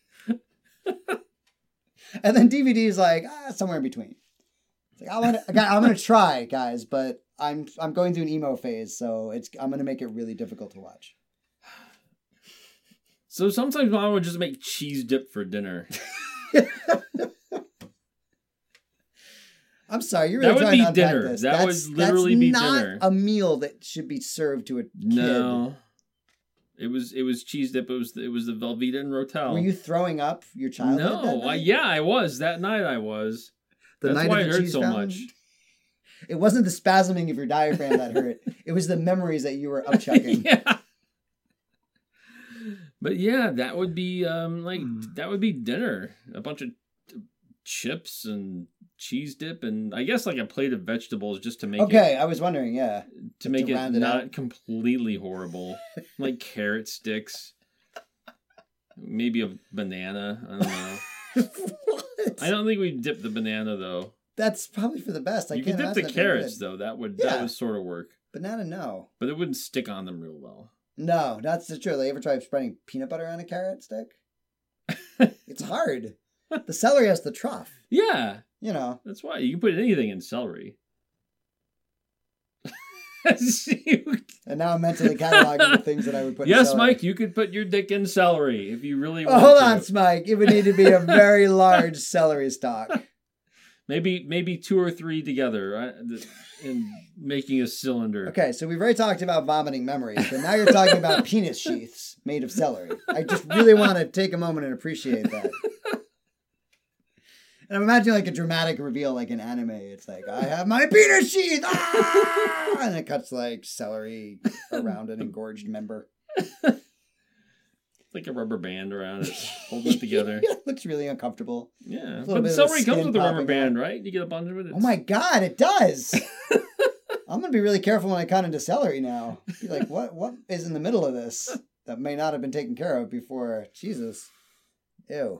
A: And then DVD is like, somewhere in between. It's like, I'm gonna try, guys, but I'm going through an emo phase, so I'm gonna make it really difficult to watch.
B: So sometimes Mom would just make cheese dip for dinner.
A: I'm sorry, you're really trying to unpack
B: dinner.
A: this.
B: That would literally be dinner.
A: Not a meal that should be served to a kid.
B: No, it was cheese dip. It was the Velveeta and Rotel.
A: Were you throwing up your childhood?
B: No, I was that night. I was. That's
A: night
B: why
A: of
B: it
A: the
B: hurt
A: cheese
B: so
A: fountain?
B: much.
A: It wasn't the spasming of your diaphragm that hurt. It was the memories that you were upchucking.
B: Yeah. But yeah, that would be that would be dinner. A bunch of chips and cheese dip, and I guess like a plate of vegetables just to make it.
A: Okay, I was wondering, yeah.
B: To make it not completely horrible. Like carrot sticks. Maybe a banana. I don't know.
A: What?
B: I don't think we dip the banana though.
A: That's probably for the best.
B: You could dip the carrots though. That would sort of work.
A: Banana, no.
B: But it wouldn't stick on them real well.
A: No, that's the truth. You ever try spreading peanut butter on a carrot stick? It's hard. The celery has the trough.
B: Yeah.
A: You know.
B: That's why. You can put anything in celery.
A: And now I'm mentally cataloging the things that I would put in
B: Yes,
A: celery.
B: Mike, you could put your dick in celery if you really want
A: hold
B: to.
A: on, Smike. It would need to be a very large celery stalk.
B: Maybe 2 or 3 together, right? And making a cylinder.
A: Okay, so we've already talked about vomiting memories, but now you're talking about penis sheaths made of celery. I just really want to take a moment and appreciate that. And I'm imagining like a dramatic reveal like in anime. It's like, I have my penis sheath! Ah! And it cuts like celery around an engorged member.
B: Like a rubber band around it, holding it together.
A: It looks really uncomfortable.
B: Yeah, but celery comes with a rubber band, right? You get a bunch of it.
A: Oh my god, it does! I'm going to be really careful when I cut into celery now. Be like, what is in the middle of this that may not have been taken care of before? Jesus. Ew.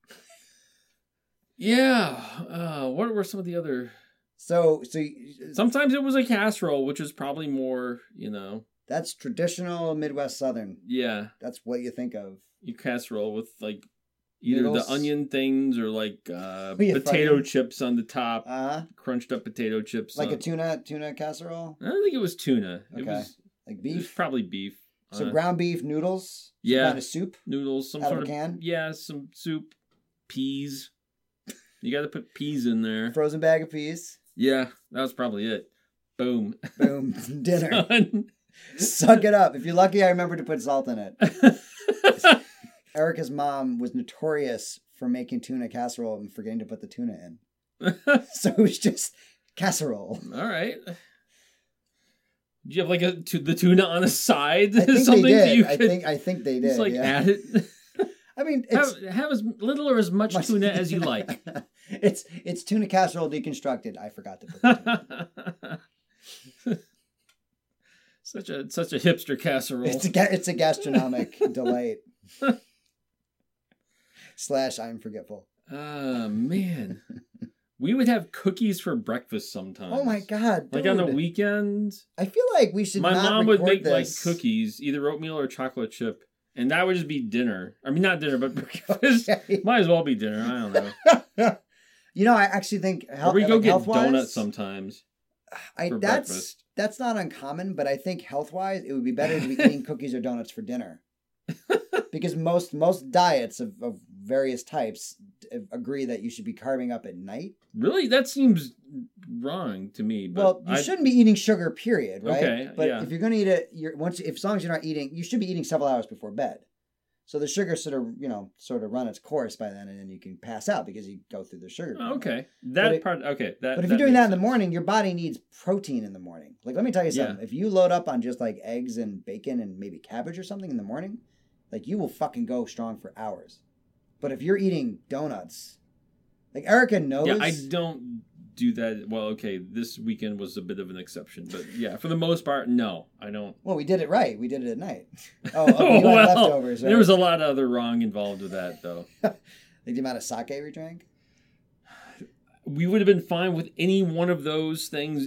B: Yeah. What were some of the other...
A: So
B: sometimes it was a casserole, which is probably more,
A: That's traditional Midwest Southern.
B: Yeah.
A: That's what you think of.
B: You casserole with like either
A: Noodles.
B: the onion things or like potato chips on the top. Crunched up potato chips.
A: Like a tuna casserole?
B: I don't think it was tuna.
A: Okay.
B: It was
A: beef?
B: It was probably beef.
A: So ground beef, noodles?
B: Yeah.
A: Some kind of soup?
B: Noodles, some
A: out
B: sort
A: of a can?
B: Yeah, some soup. Peas. You got to put peas in there.
A: Frozen bag of peas?
B: Yeah, that was probably it. Boom.
A: Boom. Dinner. Suck it up. If you're lucky, I remember to put salt in it. Erica's mom was notorious for making tuna casserole and forgetting to put the tuna in. So it was just casserole.
B: All right. Do you have like the tuna on the side?
A: I think
B: Something
A: they did.
B: that you
A: I think they did.
B: Just like add it.
A: I mean,
B: have as little or as much tuna as you like.
A: It's tuna casserole deconstructed. I forgot to put the tuna.
B: Such a hipster casserole.
A: It's a gastronomic delight. / I'm forgetful.
B: Man. We would have cookies for breakfast sometimes.
A: Oh my god, dude.
B: Like on the weekends.
A: I feel like we should.
B: My mom would make
A: this.
B: like cookies, either oatmeal or chocolate chip, and that would just be dinner. I mean, not dinner, but breakfast. Okay. Might as well be dinner. I don't know.
A: I actually think
B: or we go get donuts sometimes.
A: That's not uncommon, but I think health-wise, it would be better to be eating cookies or donuts for dinner. Because most diets of various types agree that you should be carving up at night.
B: Really? That seems wrong to me. But
A: you shouldn't be eating sugar, period, right?
B: Okay,
A: but if you're going to eat it, as long as you're not eating, you should be eating several hours before bed. So the sugar sort of run its course by then, and then you can pass out because you go through the sugar.
B: Oh, okay.
A: But if you're doing that in the morning, your body needs protein in the morning. Like, let me tell you something. Yeah. If you load up on just like eggs and bacon and maybe cabbage or something in the morning, like you will fucking go strong for hours. But if you're eating donuts, like Erica knows.
B: Yeah, I don't do that. Well, okay, this weekend was a bit of an exception, but yeah, for the most part, no, I don't.
A: Well, we did it right. We did it at night. Oh, okay, you had
B: well,
A: leftovers, right?
B: there was a lot of other wrong involved with that, though.
A: Like the amount of sake we drank?
B: We would have been fine with any one of those things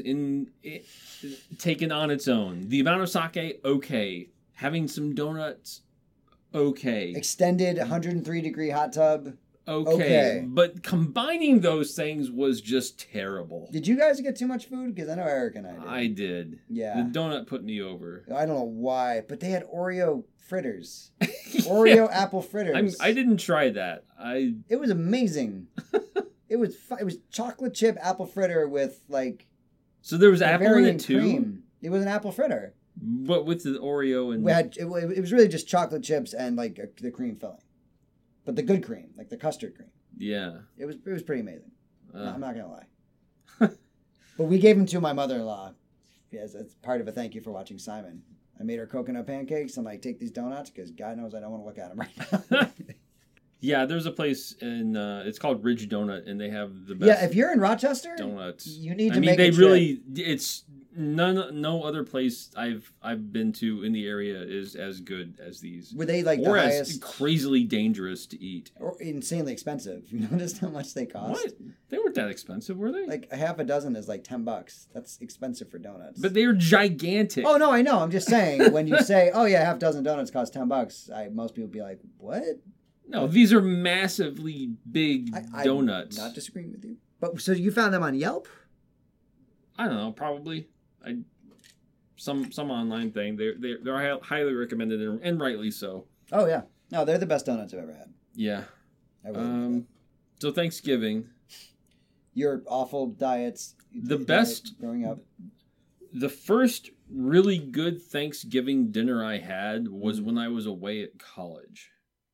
B: taken on its own. The amount of sake, okay. Having some donuts, okay.
A: Extended 103-degree hot tub.
B: Okay. But combining those things was just terrible.
A: Did you guys get too much food? Because I know Eric and I did.
B: I did.
A: Yeah.
B: The donut put me over.
A: I don't know why, but they had Oreo fritters. Oreo apple fritters.
B: I didn't try that.
A: It was amazing. It was chocolate chip apple fritter with like.
B: So there was apple in it too.
A: Cream. It was an apple fritter.
B: But with the Oreo and
A: it was really just chocolate chips and like the cream filling, but the good cream, like the custard cream.
B: Yeah.
A: It was pretty amazing. I'm not gonna lie. But we gave them to my mother-in-law as part of a thank you for watching Simon. I made her coconut pancakes. I'm like, take these donuts because God knows I don't want to look at them right now.
B: Yeah, there's a place in it's called Ridge Donut, and they have the best.
A: Yeah, if you're in Rochester,
B: donuts.
A: You need to.
B: I mean, they really. It's no other place I've been to in the area is as good as these.
A: Were they like
B: or
A: the
B: as
A: highest,
B: crazy dangerous to eat,
A: or insanely expensive? You noticed how much they cost?
B: What? They weren't that expensive, were they?
A: Like a half a dozen is like $10. That's expensive for donuts.
B: But they were gigantic.
A: Oh no, I know. I'm just saying when you say, "Oh yeah, half dozen donuts cost $10," most people be like, "What?"
B: No, these are massively big donuts.
A: I'm not disagreeing with you. But so you found them on Yelp?
B: I don't know, probably. Some online thing. They're highly recommended and rightly so.
A: Oh yeah, no, they're the best donuts I've ever had.
B: Yeah.
A: I really
B: so Thanksgiving.
A: Your awful diets.
B: The best
A: growing up.
B: The first really good Thanksgiving dinner I had was when I was away at college.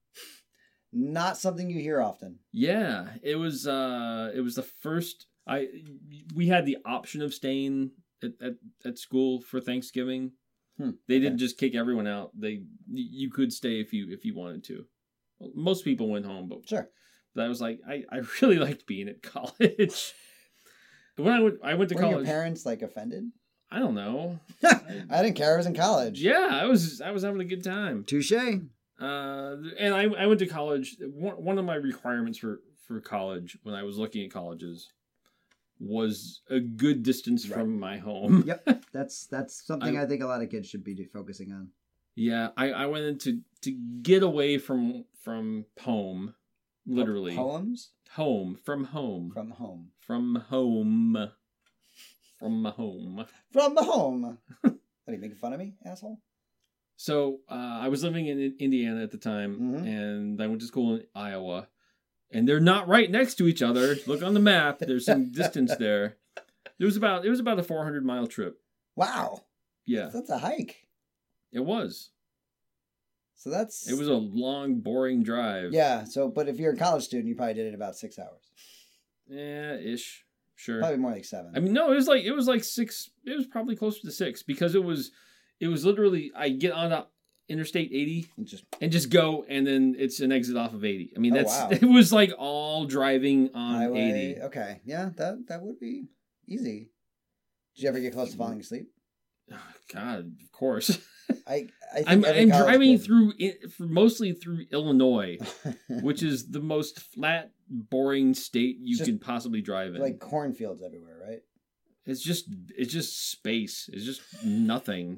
A: Not something you hear often.
B: Yeah, it was the first. We had the option of staying at school for Thanksgiving. They didn't just kick everyone out. You could stay if you wanted to. Well, most people went home, but
A: sure.
B: But I was like, I really liked being at college. When I went to college.
A: Were your parents like offended?
B: I don't know.
A: I didn't care. I was in college.
B: Yeah, I was having a good time.
A: Touché.
B: And I went to college. One of my requirements for college when I was looking at colleges was a good distance from my home.
A: Yep, that's something I think a lot of kids should be focusing on.
B: Yeah, I went in to get away from home, literally.
A: Poems?
B: Home, from home.
A: From home.
B: From home. From home.
A: From the home. What, are you making fun of me, asshole?
B: So I was living in Indiana at the time, and I went to school in Iowa, and they're not right next to each other. Look on the map; there's some distance there. It was about a 400-mile trip.
A: Wow.
B: Yeah,
A: that's a hike.
B: It was.
A: So it
B: was a long, boring drive.
A: Yeah. So, but if you're a college student, you probably did it in about 6 hours.
B: Yeah, ish. Sure.
A: Probably more like 7.
B: I mean, no, it was like 6. It was probably closer to 6 because it was literally I get on Interstate 80 and just go, and then it's an exit off of 80. I mean, it was like all driving on Highway, 80.
A: Okay, yeah, that would be easy. Did you ever get close to falling asleep?
B: Oh, God, of course.
A: I'm
B: driving mostly through Illinois, which is the most flat, boring state you can possibly drive in.
A: Like cornfields everywhere, right?
B: It's just space. It's just nothing.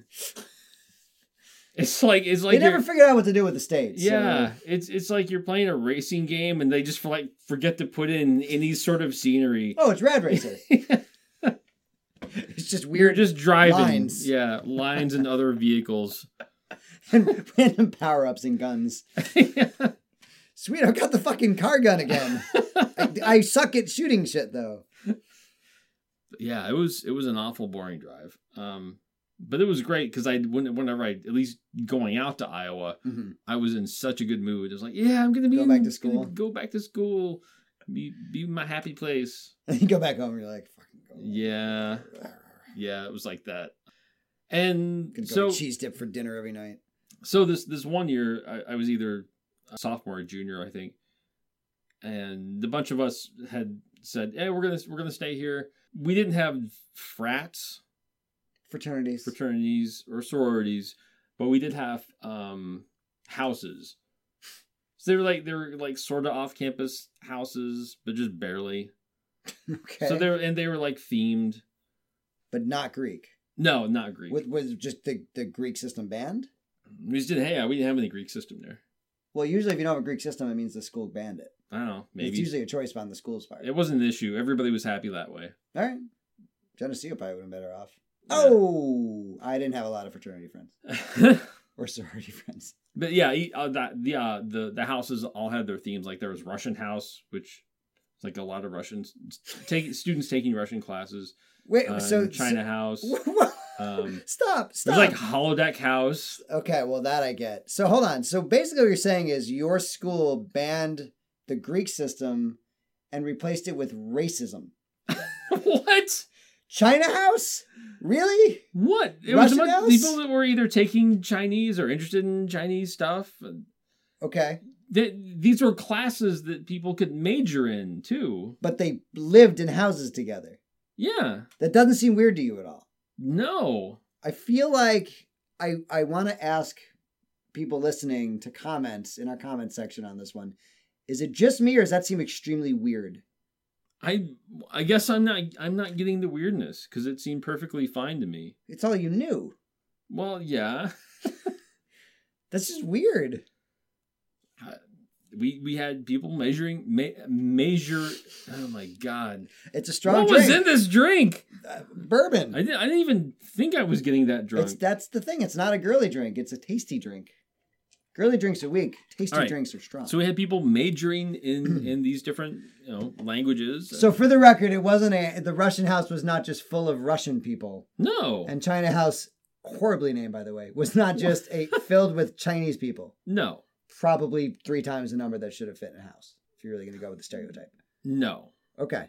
B: It's like
A: they never figured out what to do with the states.
B: Yeah, so. It's like you're playing a racing game and they just forget to put in any sort of scenery.
A: Oh, it's Rad Racer. It's just weird.
B: You're just driving.
A: Lines.
B: Yeah, lines and other vehicles.
A: And random power-ups and guns. Yeah. Sweet, I got the fucking car gun again. I suck at shooting shit though.
B: Yeah, it was an awful boring drive. But it was great because whenever I at least going out to Iowa, I was in such a good mood. It was like, yeah, I'm gonna go back to school. Go back to school. Be my happy place.
A: And you go back home and you're like, fucking go.
B: Yeah. Yeah, it was like that. And
A: gonna go to cheese dip for dinner every night.
B: So this one year I was either a sophomore or junior, I think. And a bunch of us had said, "Hey, we're gonna stay here." We didn't have frats, fraternities, or sororities, but we did have houses. So they were like sort of off-campus houses, but just barely.
A: Okay.
B: So they were like themed,
A: but not Greek.
B: No, not Greek.
A: Was just the Greek system banned?
B: We just didn't. We didn't have any Greek system there.
A: Well, usually if you don't have a Greek system, it means the school banned it.
B: I don't know. Maybe
A: it's usually a choice on the school's part.
B: It wasn't an issue. Everybody was happy that way.
A: All right. Geneseo probably would have been better off.
B: Yeah.
A: Oh, I didn't have a lot of fraternity friends or sorority friends.
B: But yeah, the houses all had their themes. Like there was Russian house, which is like a lot of Russians students taking Russian classes.
A: Wait,
B: China house.
A: Stop.
B: There's like holodeck house.
A: Okay, well that I get. So hold on. So basically what you're saying is your school banned the Greek system and replaced it with racism.
B: What?
A: China house? Really?
B: What? It
A: Russian
B: was
A: house?
B: people that were either taking Chinese or interested in Chinese stuff.
A: Okay.
B: These were classes that people could major in too.
A: But they lived in houses together.
B: Yeah.
A: That doesn't seem weird to you at all.
B: No.
A: I feel like I want to ask people listening to comment in our comment section on this one. Is it just me or does that seem extremely weird?
B: I guess I'm not getting the weirdness because it seemed perfectly fine to me.
A: It's all you knew.
B: Well, yeah.
A: That's just weird.
B: We had people measure. Oh my god!
A: It's a strong
B: what
A: drink.
B: Was in this drink?
A: Bourbon.
B: I didn't even think I was getting that drunk.
A: That's the thing. It's not a girly drink. It's a tasty drink. Girly drinks are weak. Tasty drinks are strong.
B: So we had people majoring in these different languages.
A: So for the record, it wasn't the Russian house was not just full of Russian people.
B: No.
A: And China house, horribly named by the way, was not just filled with Chinese people.
B: No.
A: Probably 3 times the number that should have fit in a house. If you're really going to go with the stereotype.
B: No.
A: Okay.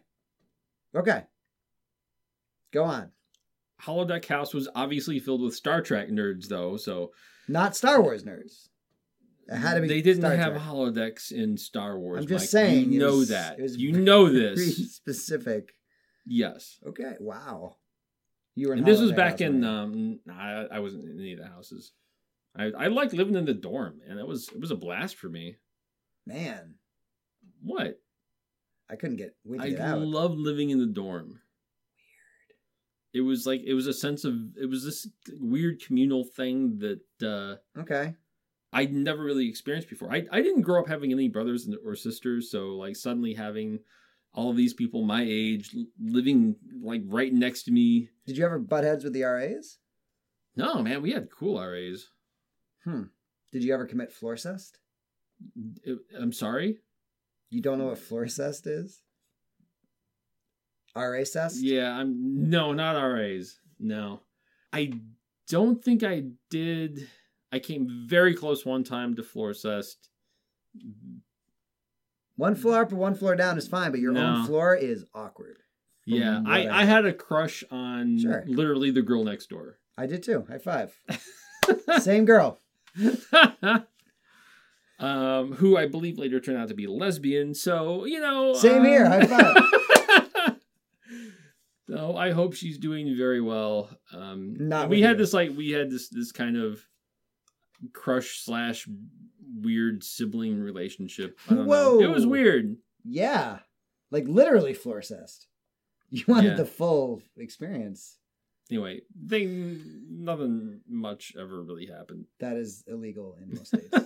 A: Go on.
B: Holodeck House was obviously filled with Star Trek nerds, though. So
A: not Star Wars nerds. It had to be.
B: They didn't
A: Star
B: have
A: Trek.
B: holodecks in Star Wars.
A: I'm just
B: Mike.
A: saying.
B: You know that. You know this.
A: Very specific.
B: Yes.
A: Okay. Wow. You were. In
B: and this was
A: holodeck
B: back
A: house,
B: in. I wasn't in any of the houses. I liked living in the dorm, and it was a blast for me.
A: Man.
B: What?
A: I couldn't get.
B: I loved living in the dorm. It was a sense of, it was this weird communal thing that
A: okay.
B: I'd never really experienced before. I didn't grow up having any brothers or sisters, so like suddenly having all of these people my age living like right next to me.
A: Did you ever butt heads with the RAs?
B: No, man, we had cool RAs.
A: Did you ever commit floor cest?
B: I'm sorry?
A: You don't know what floor cest is? RA cest?
B: Yeah, no, not RAs. No. I don't think I did. I came very close one time to floor cest.
A: One floor up or one floor down is fine, but your own floor is awkward.
B: Yeah, I had a crush on literally the girl next door.
A: I did too. High five. Same girl.
B: Who I believe later turned out to be lesbian. So,
A: Same here. High five.
B: So I hope she's doing very well.
A: We had
B: this kind of crush / weird sibling relationship. I don't know. It was weird.
A: Yeah. Like literally floor cest. You wanted the full experience.
B: Anyway, nothing much ever really happened.
A: That is illegal in most states.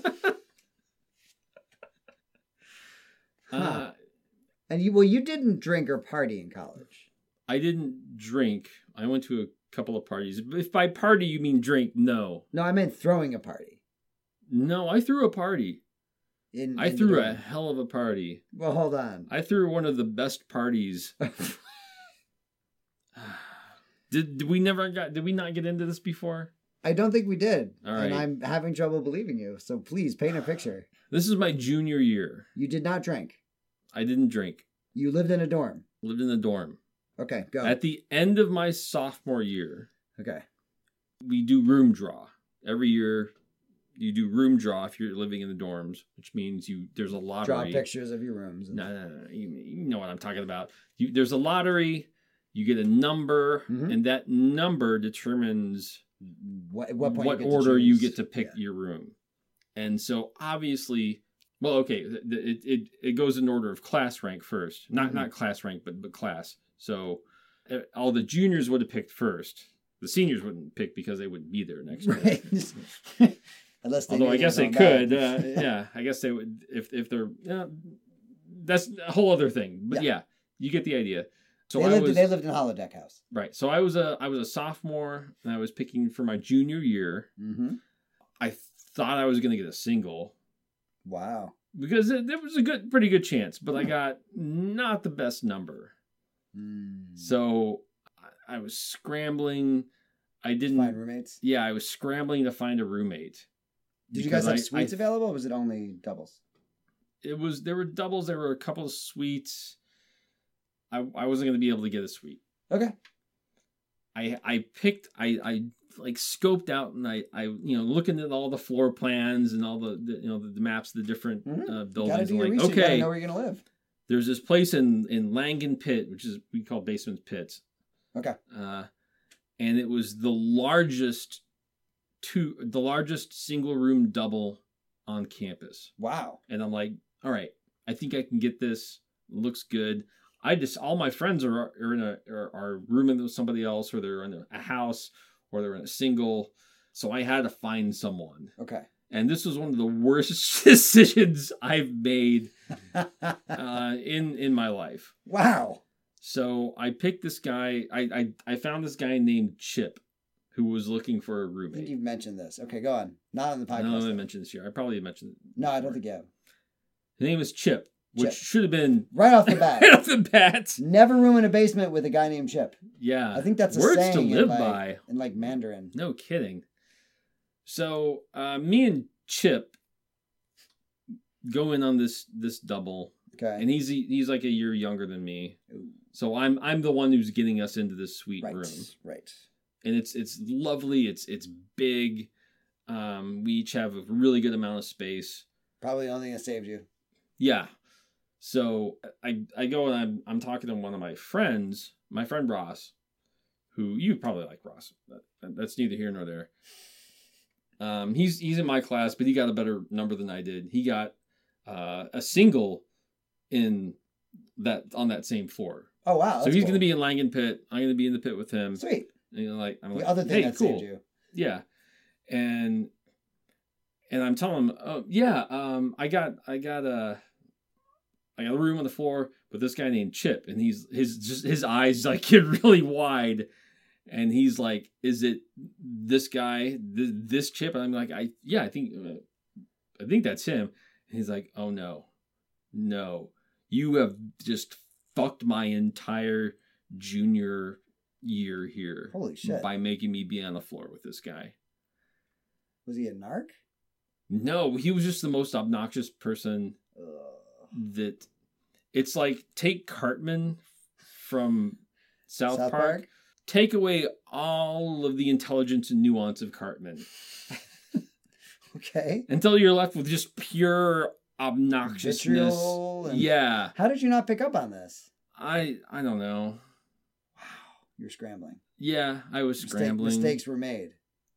A: And you didn't drink or party in college.
B: I didn't drink. I went to a couple of parties. If by party you mean drink, no.
A: No, I meant throwing a party.
B: No, I threw a party. I threw a hell of a party.
A: Well, hold on.
B: I threw one of the best parties. Did we not get into this before?
A: I don't think we did.
B: All right.
A: And I'm having trouble believing you. So please paint a picture.
B: This is my junior year.
A: You did not drink.
B: I didn't drink.
A: You lived in a dorm.
B: Lived in the dorm.
A: Okay, go.
B: At the end of my sophomore year.
A: Okay.
B: We do room draw. Every year you do room draw if you're living in the dorms, which means there's a lottery.
A: Draw pictures of your rooms.
B: No. You know what I'm talking about. There's a lottery. You get a number, and that number determines
A: what
B: order you get to pick your room. And so obviously, well, okay, it goes in order of class rank first, not class rank, but class. So all the juniors would have picked first. The seniors wouldn't pick because they wouldn't be there next year.
A: Right. Although
B: I guess they could. Yeah, I guess they would if they're. That's a whole other thing. But yeah, you get the idea. So
A: they lived in Holodeck House.
B: Right. So I was a sophomore, and I was picking for my junior year. Mm-hmm. I thought I was going to get a single.
A: Wow.
B: Because there was a pretty good chance, but I got not the best number. So I was scrambling. I didn't
A: find roommates.
B: Yeah, I was scrambling to find a roommate.
A: Did you guys have suites available, or was it only doubles?
B: There were doubles. There were a couple of suites. I wasn't going to be able to get a suite.
A: Okay.
B: I picked. I like scoped out, and I looking at all the floor plans and all the maps of the different buildings. You gotta do your research. You gotta know where you're going to live. There's this place in Langen Pit, which is we call Basement Pits.
A: Okay.
B: And it was the largest single room double on campus.
A: Wow.
B: And I'm like, all right, I think I can get this. It looks good. All my friends are rooming with somebody else, or they're in a house, or they're in a single. So I had to find someone.
A: Okay. And
B: this was one of the worst decisions I've made in my life.
A: Wow.
B: So I picked this guy. I found this guy named Chip, who was looking for a roommate.
A: I think you've mentioned this. Okay, go on. Not on the podcast.
B: No, I mentioned this year. I probably mentioned it.
A: No, I don't think you have.
B: His name was Chip, which should have been
A: right off the bat.
B: Right off the bat.
A: Never room in a basement with a guy named Chip.
B: Yeah,
A: I think that's a
B: words
A: saying
B: to live by
A: in like Mandarin.
B: No kidding. So me and Chip go in on this double.
A: Okay.
B: And he's like a year younger than me. So I'm the one who's getting us into this sweet room.
A: Right.
B: And it's lovely. It's big. We each have a really good amount of space.
A: Probably the only thing that saved you.
B: Yeah. So I go and I'm talking to one of my friends, my friend Ross, who you probably like Ross. That's neither here nor there. He's in my class, but he got a better number than I did. He got a single on that same floor.
A: Oh wow!
B: So he's going to be in Langen Pit. I'm going to be in the pit with him.
A: Sweet.
B: And I'm like,
A: the other thing that saved you.
B: Yeah, and I'm telling him, oh yeah, I got a room on the floor with this guy named Chip, and his eyes like get really wide, and he's like, is it this guy, this Chip? And I'm like, I think that's him. And he's like, oh no, you have just fucked my entire junior year here.
A: Holy shit.
B: By making me be on the floor with this guy.
A: Was he a narc?
B: No, he was just the most obnoxious person that it's like take Cartman from South Park, take away all of the intelligence and nuance of Cartman.
A: Okay.
B: Until you're left with just pure obnoxiousness. Yeah.
A: How did you not pick up on this?
B: I don't know.
A: Wow. You're scrambling.
B: Yeah, I was scrambling.
A: Mistakes were made.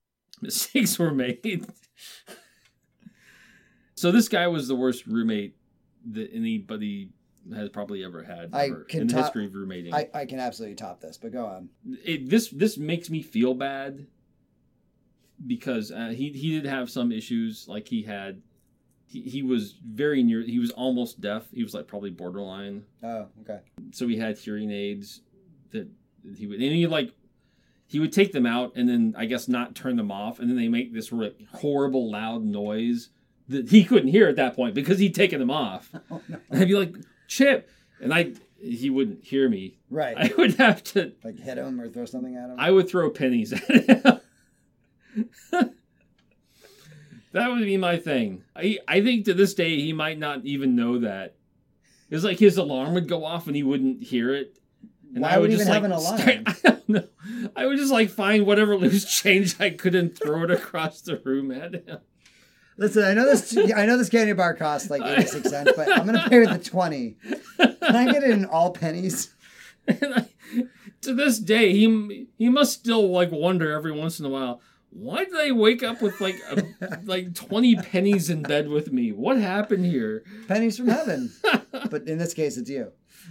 B: So this guy was the worst roommate that anybody has probably ever had in the history of roommating.
A: I can absolutely top this, but go on.
B: This makes me feel bad because he did have some issues. Like he was very near. He was almost deaf. He was like probably borderline.
A: Oh, okay.
B: So he had hearing aids that he would take them out and then I guess not turn them off, and then they make this really horrible loud noise that he couldn't hear at that point because he'd taken them off.
A: Oh, no.
B: And I'd be like, Chip, and he wouldn't hear me.
A: Right.
B: I would have to
A: like hit him or throw something at him.
B: I would throw pennies at him. That would be my thing. I think to this day he might not even know that. It was like his alarm would go off and he wouldn't hear it. And
A: why would he even have an alarm?
B: I don't know. I would just find whatever loose change I could and throw it across the room at him.
A: Listen, I know this candy bar costs like 86 cents, but I'm gonna pay with the 20. Can I get it in all pennies?
B: To this day, he must still like wonder every once in a while, why did I wake up with like 20 pennies in bed with me? What happened here?
A: Pennies from heaven. But in this case, it's you.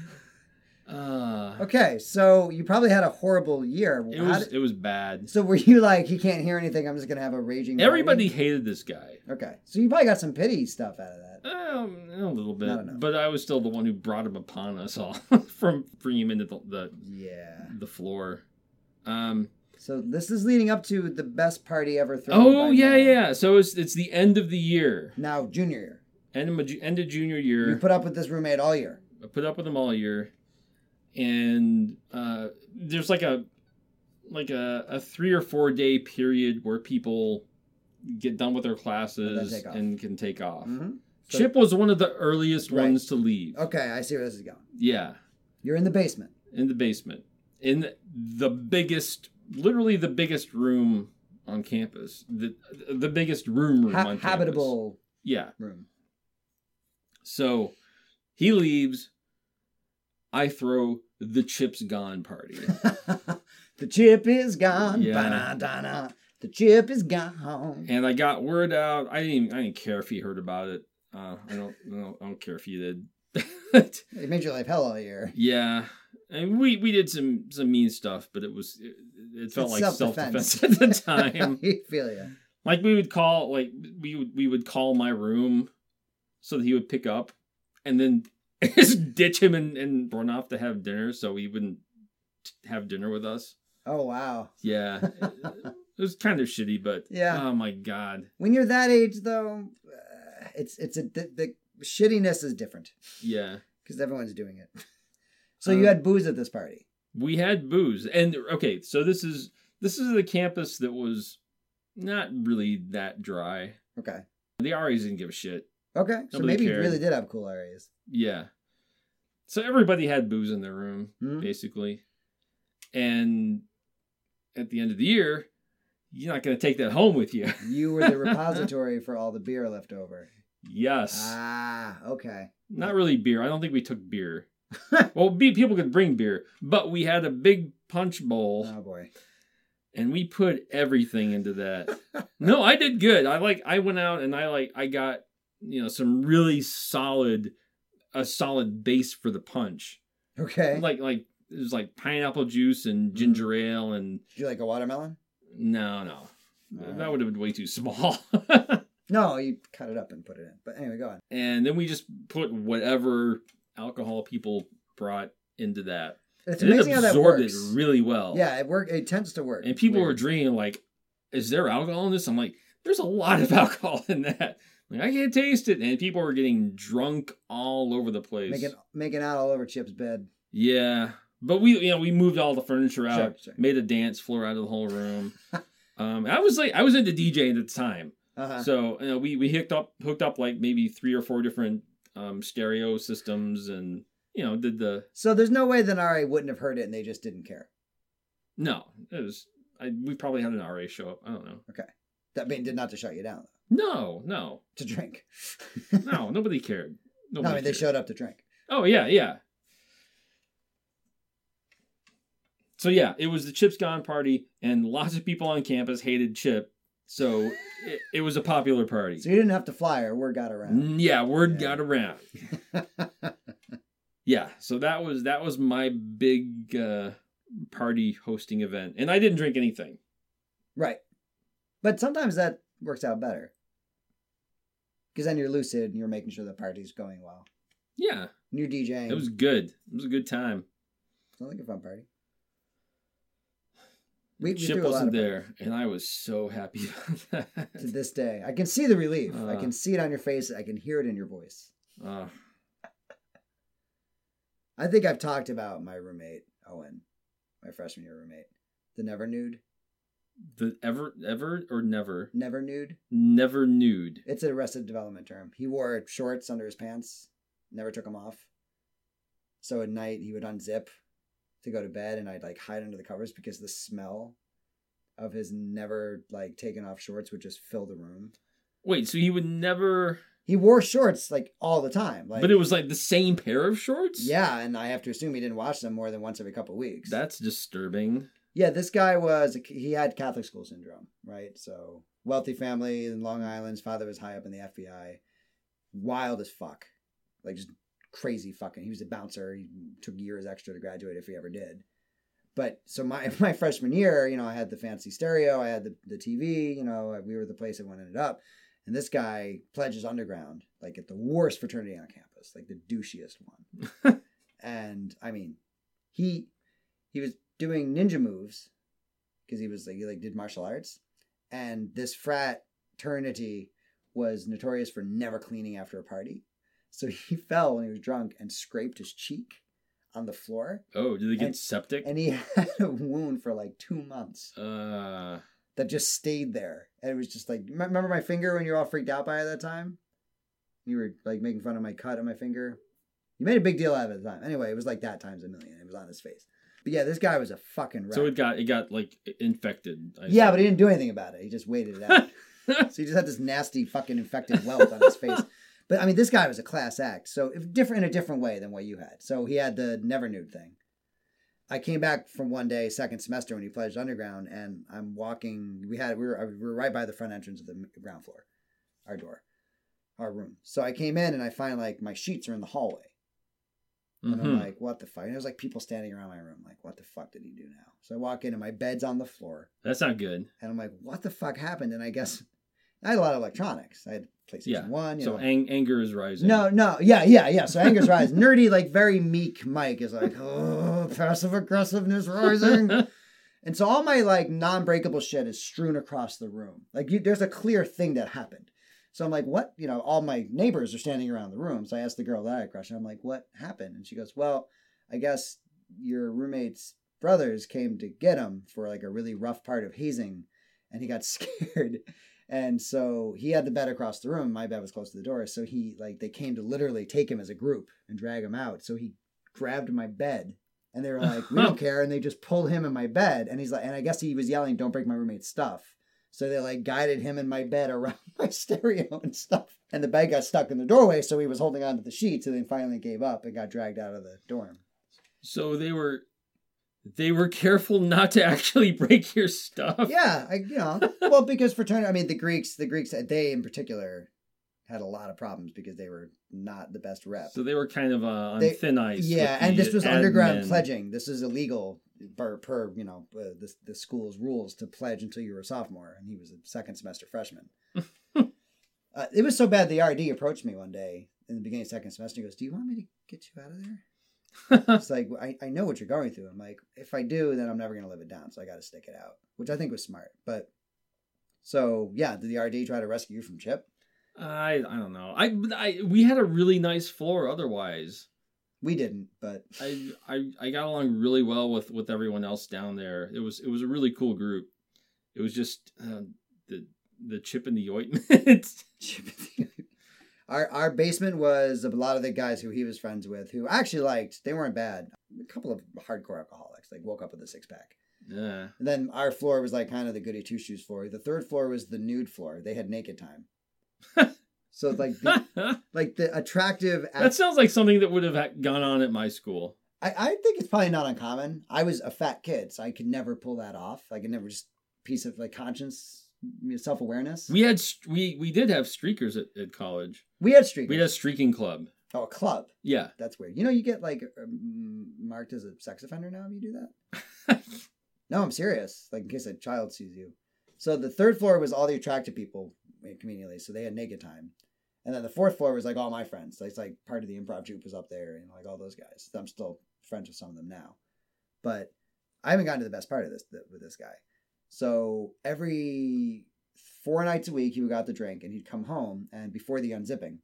A: Okay, so you probably had a horrible year.
B: It was bad.
A: So were you like, he can't hear anything, I'm just going to have a raging
B: Everybody hated this guy.
A: Okay, so you probably got some pity stuff out of that.
B: A little bit. But I was still the one who brought him upon us all from bringing him into the floor.
A: So this is leading up to the best party ever thrown.
B: Oh, yeah. So it's the end of the year.
A: Now, junior year.
B: End of junior year.
A: You put up with this roommate all year.
B: I put up with him all year. And there's like a 3 or 4 day period where people get done with their classes and can take off. Mm-hmm. So, Chip was one of the earliest ones to leave.
A: Okay, I see where this is going.
B: Yeah.
A: You're in the basement.
B: In the basement. In the biggest, literally the biggest room on campus. The biggest room on campus.
A: Habitable room.
B: So he leaves. I throw the Chip's Gone party.
A: The chip is gone. Yeah. Ba-na-da-na. The chip is gone.
B: And I got word out. I didn't care if he heard about it. I don't care if he did.
A: It made your life hell all year.
B: Yeah. And we did some mean stuff, but it felt like self-defense at the time.
A: I feel you.
B: Like we would call my room so that he would pick up and then just ditch him and run off to have dinner so he wouldn't have dinner with us.
A: Oh, wow.
B: Yeah. It was kind of shitty, but oh my God.
A: When you're that age, though, the shittiness is different.
B: Yeah.
A: Because everyone's doing it. So you had booze at this party.
B: We had booze. And, okay, so this is the campus that was not really that dry.
A: Okay.
B: The RAs didn't give a shit.
A: Okay, so maybe you really did have cool RAs.
B: Yeah. So everybody had booze in their room, basically. And at the end of the year, you're not going to take that home with you.
A: You were the repository for all the beer left over.
B: Yes.
A: Ah, okay.
B: Not really beer. I don't think we took beer. Well, people could bring beer, but we had a big punch bowl.
A: Oh, boy.
B: And we put everything into that. No, I did good. I went out and I got, some really solid base for the punch.
A: Okay.
B: Like it was like pineapple juice and ginger ale and.
A: Did you like a watermelon?
B: No. That would have been way too small.
A: No, you cut it up and put it in. But anyway, go on.
B: And then we just put whatever alcohol people brought into that.
A: It's amazing how that works.
B: It really well.
A: Yeah, it tends to work.
B: And people were drinking like, is there alcohol in this? I'm like, there's a lot of alcohol in that. I can't taste it. And people were getting drunk all over the place.
A: Making out all over Chip's bed.
B: Yeah. But we moved all the furniture out,
A: sure.
B: Made a dance floor out of the whole room. I was into DJing at the time.
A: Uh-huh.
B: So we hooked up like maybe 3 or 4 different stereo systems and did the.
A: So there's no way that RA wouldn't have heard it and they just didn't care.
B: No, it was. We probably had an RA show up. I don't know.
A: Okay, that did not to shut you down.
B: No.
A: To drink.
B: No, nobody cared.
A: They showed up to drink.
B: Oh yeah. So yeah, it was the Chip's Gone party, and lots of people on campus hated Chip. So it was a popular party.
A: So you didn't have to fly, or word got around.
B: Yeah, word got around. Yeah, so that was my big party hosting event, and I didn't drink anything.
A: Right, but sometimes that works out better because then you're lucid and you're making sure the party's going well.
B: Yeah,
A: and you're DJing.
B: It was good. It was a good time.
A: Sounds like a fun party.
B: Chip wasn't there, and I was so happy about that.
A: To this day, I can see the relief. I can see it on your face. I can hear it in your voice. I think I've talked about my roommate, Owen, my freshman year roommate, the Never Nude.
B: The ever or never?
A: Never Nude.
B: Never Nude.
A: It's an Arrested Development term. He wore shorts under his pants, never took them off. So at night he would unzip to go to bed, and I'd hide under the covers because the smell of his never taken off shorts would just fill the room.
B: Wait, so he would never...
A: He wore shorts like all the time. Like,
B: but it was like the same pair of shorts?
A: Yeah, and I have to assume he didn't wash them more than once every couple of weeks.
B: That's disturbing.
A: Yeah, this guy he had Catholic school syndrome, right? So, wealthy family in Long Island. His father was high up in the FBI. Wild as fuck. Like, just crazy fucking. He was a bouncer. He took years extra to graduate if he ever did. But, so my freshman year, I had the fancy stereo. I had the TV. We were the place everyone ended up. And this guy pledges underground, like at the worst fraternity on campus, like the douchiest one. And I mean, he was doing ninja moves because he did martial arts. And this fraternity was notorious for never cleaning after a party. So he fell when he was drunk and scraped his cheek on the floor.
B: Oh, did he get septic?
A: And he had a wound for like 2 months. That just stayed there. And it was just like, remember my finger when you were all freaked out by it that time? You were like making fun of my cut on my finger. You made a big deal out of it at the time. Anyway, it was like that times a million. It was on his face. But yeah, this guy was a fucking wreck.
B: So it got like infected.
A: Yeah, but he didn't do anything about it. He just waited it out. So he just had this nasty fucking infected welt on his face. But I mean, this guy was a class act. So in a different way than what you had. So he had the never nude thing. I came back from one day, second semester, when he pledged underground, and I'm walking. We were right by the front entrance of the ground floor, our room. So I came in and I find like my sheets are in the hallway, and I'm like, what the fuck? And there's like people standing around my room, like, what the fuck did he do now? So I walk in and my bed's on the floor.
B: That's not good.
A: And I'm like, what the fuck happened? And I guess I had a lot of electronics. I had PlayStation 1.
B: So anger is rising.
A: No. Yeah. So anger's rising. Nerdy, like very meek Mike is like, oh, passive aggressiveness rising. And so all my like non-breakable shit is strewn across the room. Like there's a clear thing that happened. So I'm like, what? All my neighbors are standing around the room. So I asked the girl that I had a crush on, I'm like, what happened? And she goes, well, I guess your roommate's brothers came to get him for like a really rough part of hazing. And he got scared. And so he had the bed across the room. My bed was close to the door. So they came to literally take him as a group and drag him out. So he grabbed my bed and they were like, we don't care. And they just pulled him in my bed. And he's like, and I guess he was yelling, don't break my roommate's stuff. So they like guided him in my bed around my stereo and stuff. And the bed got stuck in the doorway. So he was holding onto the sheets and then finally gave up and got dragged out of the dorm.
B: So they were careful not to actually break your stuff.
A: Yeah, well, because fraternity, I mean, the Greeks, they in particular had a lot of problems because they were not the best rep.
B: So they were kind of on thin ice.
A: Yeah, and this was underground pledging. This is illegal per the school's rules to pledge until you were a sophomore, and he was a second semester freshman. It was so bad the RD approached me one day in the beginning of second semester. He goes, do you want me to get you out of there? It's like, I know what you're going through. I'm like, if I do, then I'm never going to live it down. So I got to stick it out, which I think was smart. But so, yeah, did the RD try to rescue you from Chip?
B: I don't know. We had a really nice floor otherwise.
A: We didn't, but
B: I got along really well with everyone else down there. It was a really cool group. It was just the chip in the ointment.
A: Chip in the ointment. Our basement was a lot of the guys who he was friends with, who actually liked, they weren't bad. A couple of hardcore alcoholics, like woke up with a 6-pack.
B: Yeah.
A: And then our floor was like kind of the goody two shoes floor. The third floor was the nude floor. They had naked time. So like the attractive.
B: That sounds like something that would have gone on at my school.
A: I think it's probably not uncommon. I was a fat kid, so I could never pull that off. I could never just piece of like conscience. Self-awareness.
B: We did have streakers at college.
A: We had streakers.
B: We had a streaking club.
A: Oh, a club.
B: Yeah.
A: That's weird. You get like marked as a sex offender now if you do that? No, I'm serious. Like in case a child sees you. So the third floor was all the attractive people conveniently. So they had naked time. And then the fourth floor was like all my friends. It's like part of the improv troupe was up there and like all those guys. I'm still friends with some of them now. But I haven't gotten to the best part of this with this guy. So every 4 nights a week, he would go out to drink, and he'd come home, and before the unzipping,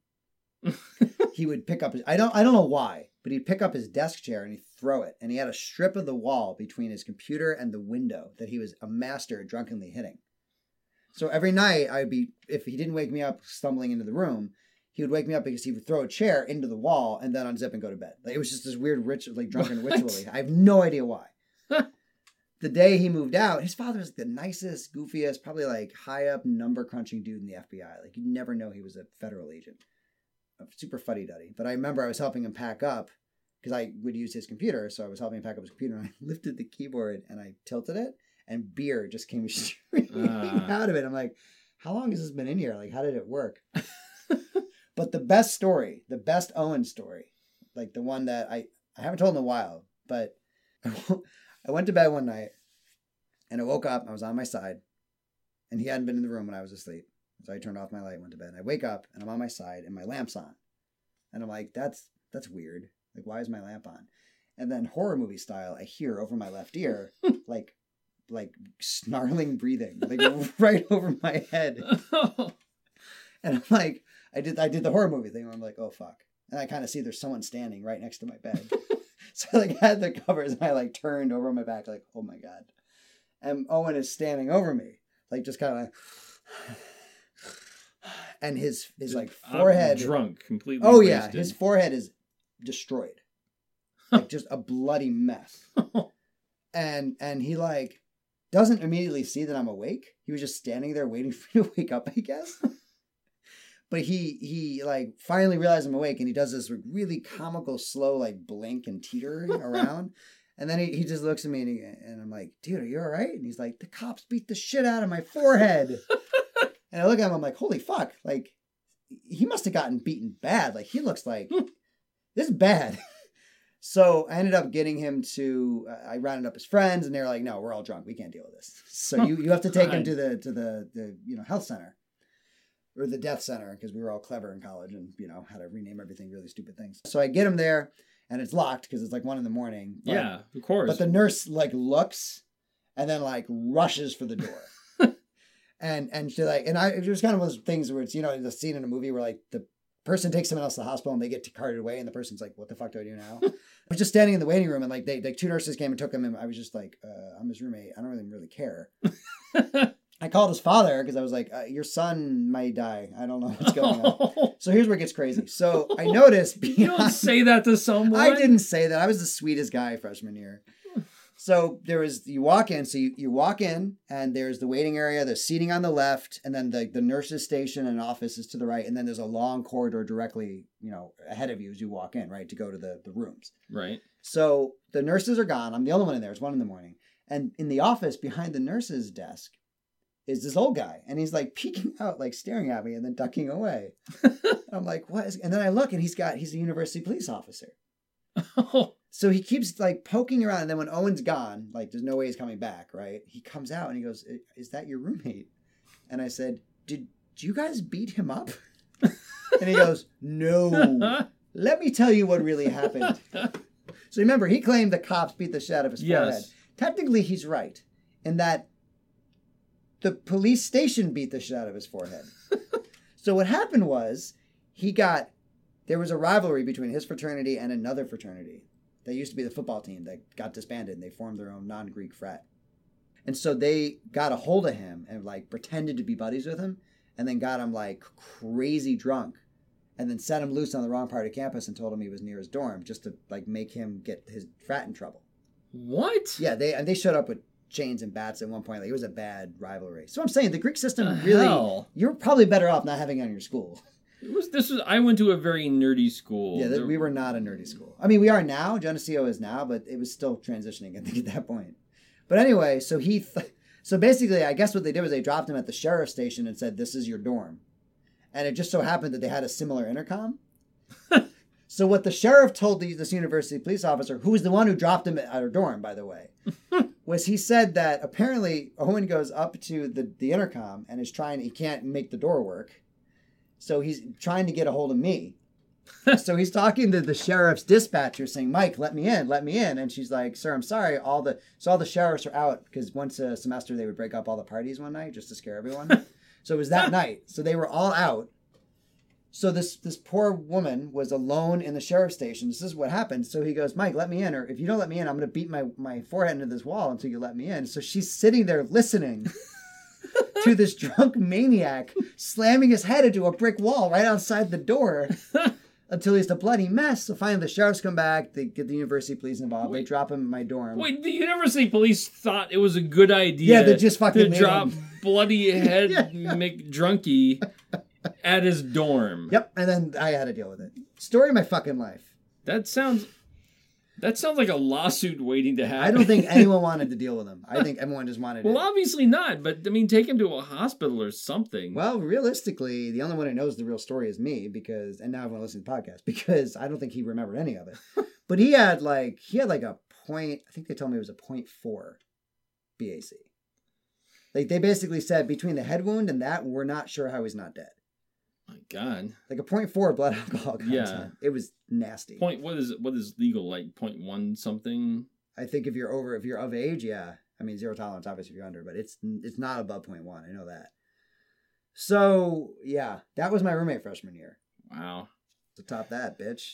A: he would pick up his. I don't know why, but he'd pick up his desk chair and he'd throw it, and he had a strip of the wall between his computer and the window that he was a master at drunkenly hitting. So every night, if he didn't wake me up stumbling into the room, he would wake me up because he would throw a chair into the wall and then unzip and go to bed. Like it was just this weird drunken ritual. I have no idea why. the day he moved out, his father was the nicest, goofiest, probably like high up number crunching dude in the FBI. Like you'd never know he was a federal agent. A super fuddy-duddy. But I remember I was helping him pack up because I would use his computer. So I was helping him pack up his computer and I lifted the keyboard and I tilted it and beer just came streaming out of it. I'm like, how long has this been in here? Like, how did it work? But the best story, the best Owen story, like the one that I haven't told in a while, but I went to bed one night and I woke up, I was on my side and he hadn't been in the room when I was asleep. So I turned off my light and went to bed. And I wake up and I'm on my side and my lamp's on. And I'm like, that's weird. Like, why is my lamp on? And then horror movie style, I hear over my left ear, like snarling breathing, like right over my head. And I'm like, I did the horror movie thing. Where I'm like, oh fuck. And I kind of see there's someone standing right next to my bed. So I like had the covers and I like turned over my back like, oh my God. And Owen is standing over me, like just kind of and his like forehead
B: drunk, completely
A: oh
B: wasted.
A: Yeah, his forehead is destroyed. Like just a bloody mess. And he like doesn't immediately see that I'm awake. He was just standing there waiting for me to wake up, I guess. But he like finally realized I'm awake and he does this really comical, slow, like blink and teeter around. And then he just looks at me and I'm like, dude, are you all right? And he's like, the cops beat the shit out of my forehead. And I look at him, I'm like, holy fuck. Like, he must have gotten beaten bad. Like, he looks like, this is bad. So I ended up getting him to, I rounded up his friends and they were like, no, we're all drunk. We can't deal with this. So you have to take him to the health center. Or the death center, because we were all clever in college and, had to rename everything really stupid things. So I get him there and it's locked because it's like 1 a.m.
B: Yeah, of course.
A: But the nurse like looks and then like rushes for the door. And she like, it was kind of one of those things where it's, the scene in a movie where like the person takes someone else to the hospital and they get carted away and the person's like, what the fuck do I do now? I was just standing in the waiting room and like they 2 nurses came and took him and I was just like, I'm his roommate. I don't really care. I called his father because I was like, your son might die. I don't know what's going on. So here's where it gets crazy. So I noticed...
B: You don't say that to someone.
A: I didn't say that. I was the sweetest guy freshman year. So you walk in. So you walk in and there's the waiting area, the seating on the left, and then the nurse's station and office is to the right. And then there's a long corridor directly, ahead of you as you walk in, right, to go to the rooms.
B: Right.
A: So the nurses are gone. I'm the only one in there. It's 1 a.m. And in the office behind the nurse's desk is this old guy. And he's like peeking out, like staring at me and then ducking away. I'm like, what is... And then I look and he's a university police officer.
B: Oh.
A: So he keeps like poking around. And then when Owen's gone, like there's no way he's coming back, right? He comes out and he goes, is that your roommate? And I said, did you guys beat him up? And he goes, no. Let me tell you what really happened. So remember, he claimed the cops beat the shit out of his forehead. Technically, he's right in that the police station beat the shit out of his forehead. So what happened was there was a rivalry between his fraternity and another fraternity. They used to be the football team that got disbanded and they formed their own non-Greek frat. And so they got a hold of him and like pretended to be buddies with him and then got him like crazy drunk and then set him loose on the wrong part of campus and told him he was near his dorm just to like make him get his frat in trouble.
B: What?
A: Yeah, they showed up with chains and bats at one point. Like, it was a bad rivalry. So I'm saying the Greek system really, you're probably better off not having it on your school.
B: I went to a very nerdy school.
A: Yeah, we were not a nerdy school. I mean, we are now. Geneseo is now, but it was still transitioning, I think, at that point. But anyway, so so basically, I guess what they did was they dropped him at the sheriff's station and said, this is your dorm. And it just so happened that they had a similar intercom. So what the sheriff told this university police officer, who was the one who dropped him at our dorm, by the way, was he said that apparently Owen goes up to the intercom and he can't make the door work. So he's trying to get a hold of me. So he's talking to the sheriff's dispatcher saying, Mike, let me in. And she's like, sir, I'm sorry. All the sheriffs are out because once a semester they would break up all the parties one night just to scare everyone. So it was that night. So they were all out. So this poor woman was alone in the sheriff's station. This is what happened. So he goes, Mike, let me in. Or if you don't let me in, I'm going to beat my forehead into this wall until you let me in. So she's sitting there listening to this drunk maniac slamming his head into a brick wall right outside the door. until he's a bloody mess. So finally the sheriffs come back. They get the university police involved. They drop him in my dorm.
B: Wait, the university police thought it was a good idea.
A: Yeah, they just fucking
B: to drop bloody head McDrunky at his dorm.
A: Yep, and then I had to deal with it. Story of my fucking life.
B: That sounds like a lawsuit waiting to happen.
A: I don't think anyone wanted to deal with him. I think everyone just wanted
B: Well,
A: it.
B: obviously not, but I mean, take him to a hospital or something.
A: Well, realistically, the only one who knows the real story is me and now everyone listening to the podcast because I don't think he remembered any of it. But he had like a point, I think they told me it was a 0.4 BAC. Like they basically said between the head wound and that, we're not sure how he's not dead.
B: My God.
A: Like a 0.4 blood alcohol content.
B: Yeah.
A: It was nasty.
B: What is legal, like 0.1 something?
A: I think if you're of age, yeah. I mean, zero tolerance, obviously, if you're under, but it's not above 0.1. I know that. So, yeah, that was my roommate freshman year.
B: Wow.
A: To top that, bitch.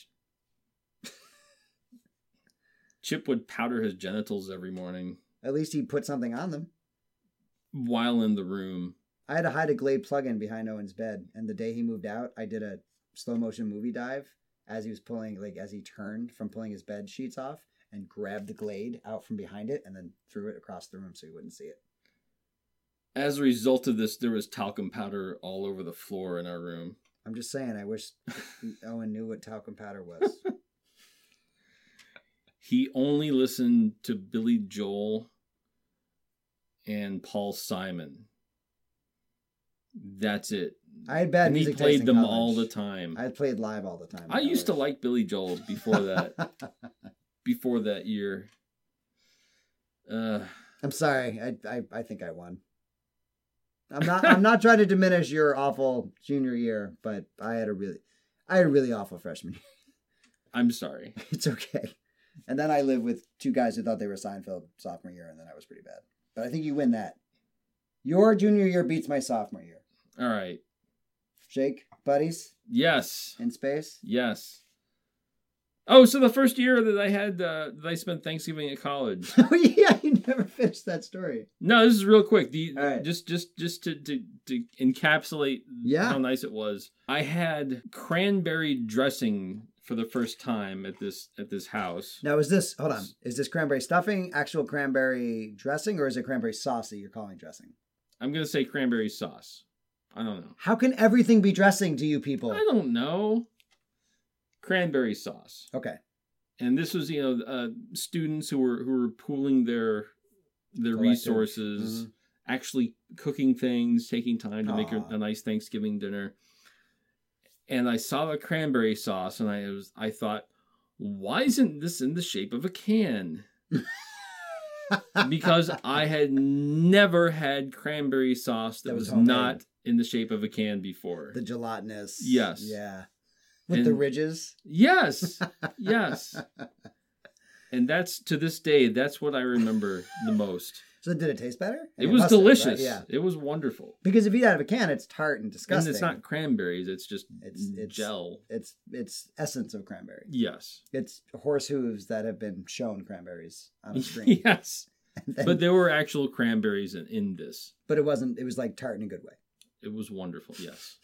B: Chip would powder his genitals every morning.
A: At least he put something on them.
B: While in the room.
A: I had to hide a Glade plug-in behind Owen's bed, and the day he moved out, I did a slow-motion movie dive as he turned from pulling his bed sheets off and grabbed the Glade out from behind it and then threw it across the room so he wouldn't see it.
B: As a result of this, there was talcum powder all over the floor in our room.
A: I'm just saying, I wish Owen knew what talcum powder was.
B: He only listened to Billy Joel and Paul Simon. That's it.
A: I had bad music
B: taste. And he played them
A: college.
B: all the time.
A: I played live all the time.
B: I used to like Billy Joel before that. Before that year.
A: I'm sorry. I think I won. I'm not trying to diminish your awful junior year, but I had a really awful freshman year.
B: I'm sorry.
A: It's okay. And then I lived with two guys who thought they were Seinfeld sophomore year, and then I was pretty bad. But I think you win that. Your junior year beats my sophomore year.
B: All right.
A: Shake, buddies?
B: Yes.
A: In space?
B: Yes. Oh, so the first year that I had, that I spent Thanksgiving at college.
A: Oh yeah, you never finished that story.
B: No, this is real quick. All right. Just to encapsulate how nice it was. I had cranberry dressing for the first time at this house.
A: Now is this cranberry stuffing, actual cranberry dressing, or is it cranberry sauce that you're calling dressing?
B: I'm gonna say cranberry sauce. I don't know.
A: How can everything be dressing to you people?
B: I don't know. Cranberry sauce.
A: Okay.
B: And this was, students who were pooling their resources, actually cooking things, taking time to make a nice Thanksgiving dinner. And I saw the cranberry sauce, and I thought, why isn't this in the shape of a can? Because I had never had cranberry sauce that was not in the shape of a can before.
A: The gelatinous.
B: Yes.
A: Yeah. With the ridges?
B: Yes. Yes. And that's, to this day, that's what I remember the most.
A: So did it taste better?
B: It was delicious. Right? Yeah. It was wonderful.
A: Because if you eat out of a can, it's tart and disgusting.
B: And it's not cranberries. It's just gel.
A: It's essence of cranberry.
B: Yes.
A: It's horse hooves that have been shown cranberries on a screen.
B: Yes. But there were actual cranberries in this.
A: But it wasn't. It was like tart in a good way.
B: It was wonderful. Yes.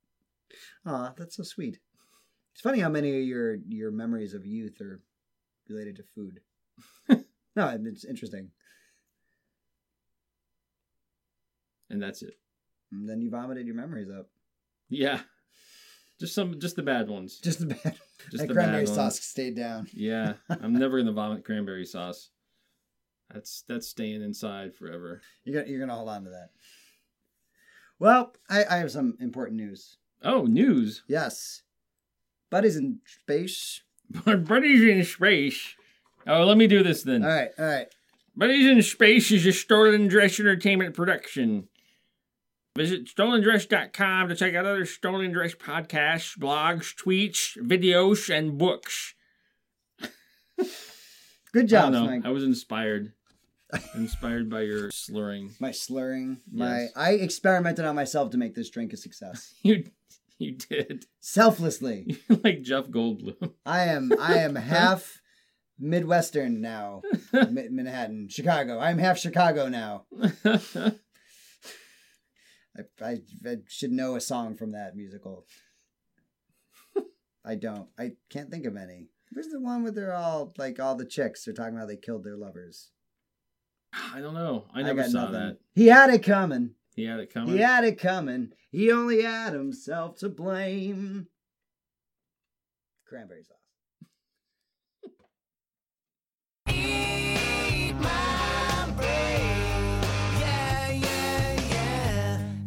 A: Aw, that's so sweet. It's funny how many of your memories of youth are related to food. No, it's interesting.
B: And that's it.
A: And then you vomited your memories up.
B: Yeah. Just the bad ones.
A: Just the bad.
B: Just
A: the cranberry sauce stayed down.
B: Yeah. I'm never going to vomit cranberry sauce. That's staying inside forever.
A: You're going to hold on to that. Well, I have some important news.
B: Oh, news?
A: Yes. Buddies in space.
B: Buddies in space. Oh, let me do this then.
A: All right.
B: Buddies in Space is a Stolen Dress entertainment production. Visit stolendress.com to check out other Stolen Dress podcasts, blogs, tweets, videos, and books.
A: Good job,
B: Mike. I was inspired. Inspired by your slurring.
A: My slurring.
B: Yes.
A: I experimented on myself to make this drink a success.
B: You did.
A: Selflessly.
B: Like Jeff Goldblum.
A: I am half Midwestern now. Manhattan. Chicago. I'm half Chicago now. I should know a song from that musical. I don't. I can't think of any. Where's the one where they're all like all the chicks are talking about they killed their lovers?
B: I don't know. I never saw that.
A: He had it coming.
B: He had it coming.
A: He had it coming. He only had himself to blame. Cranberry sauce.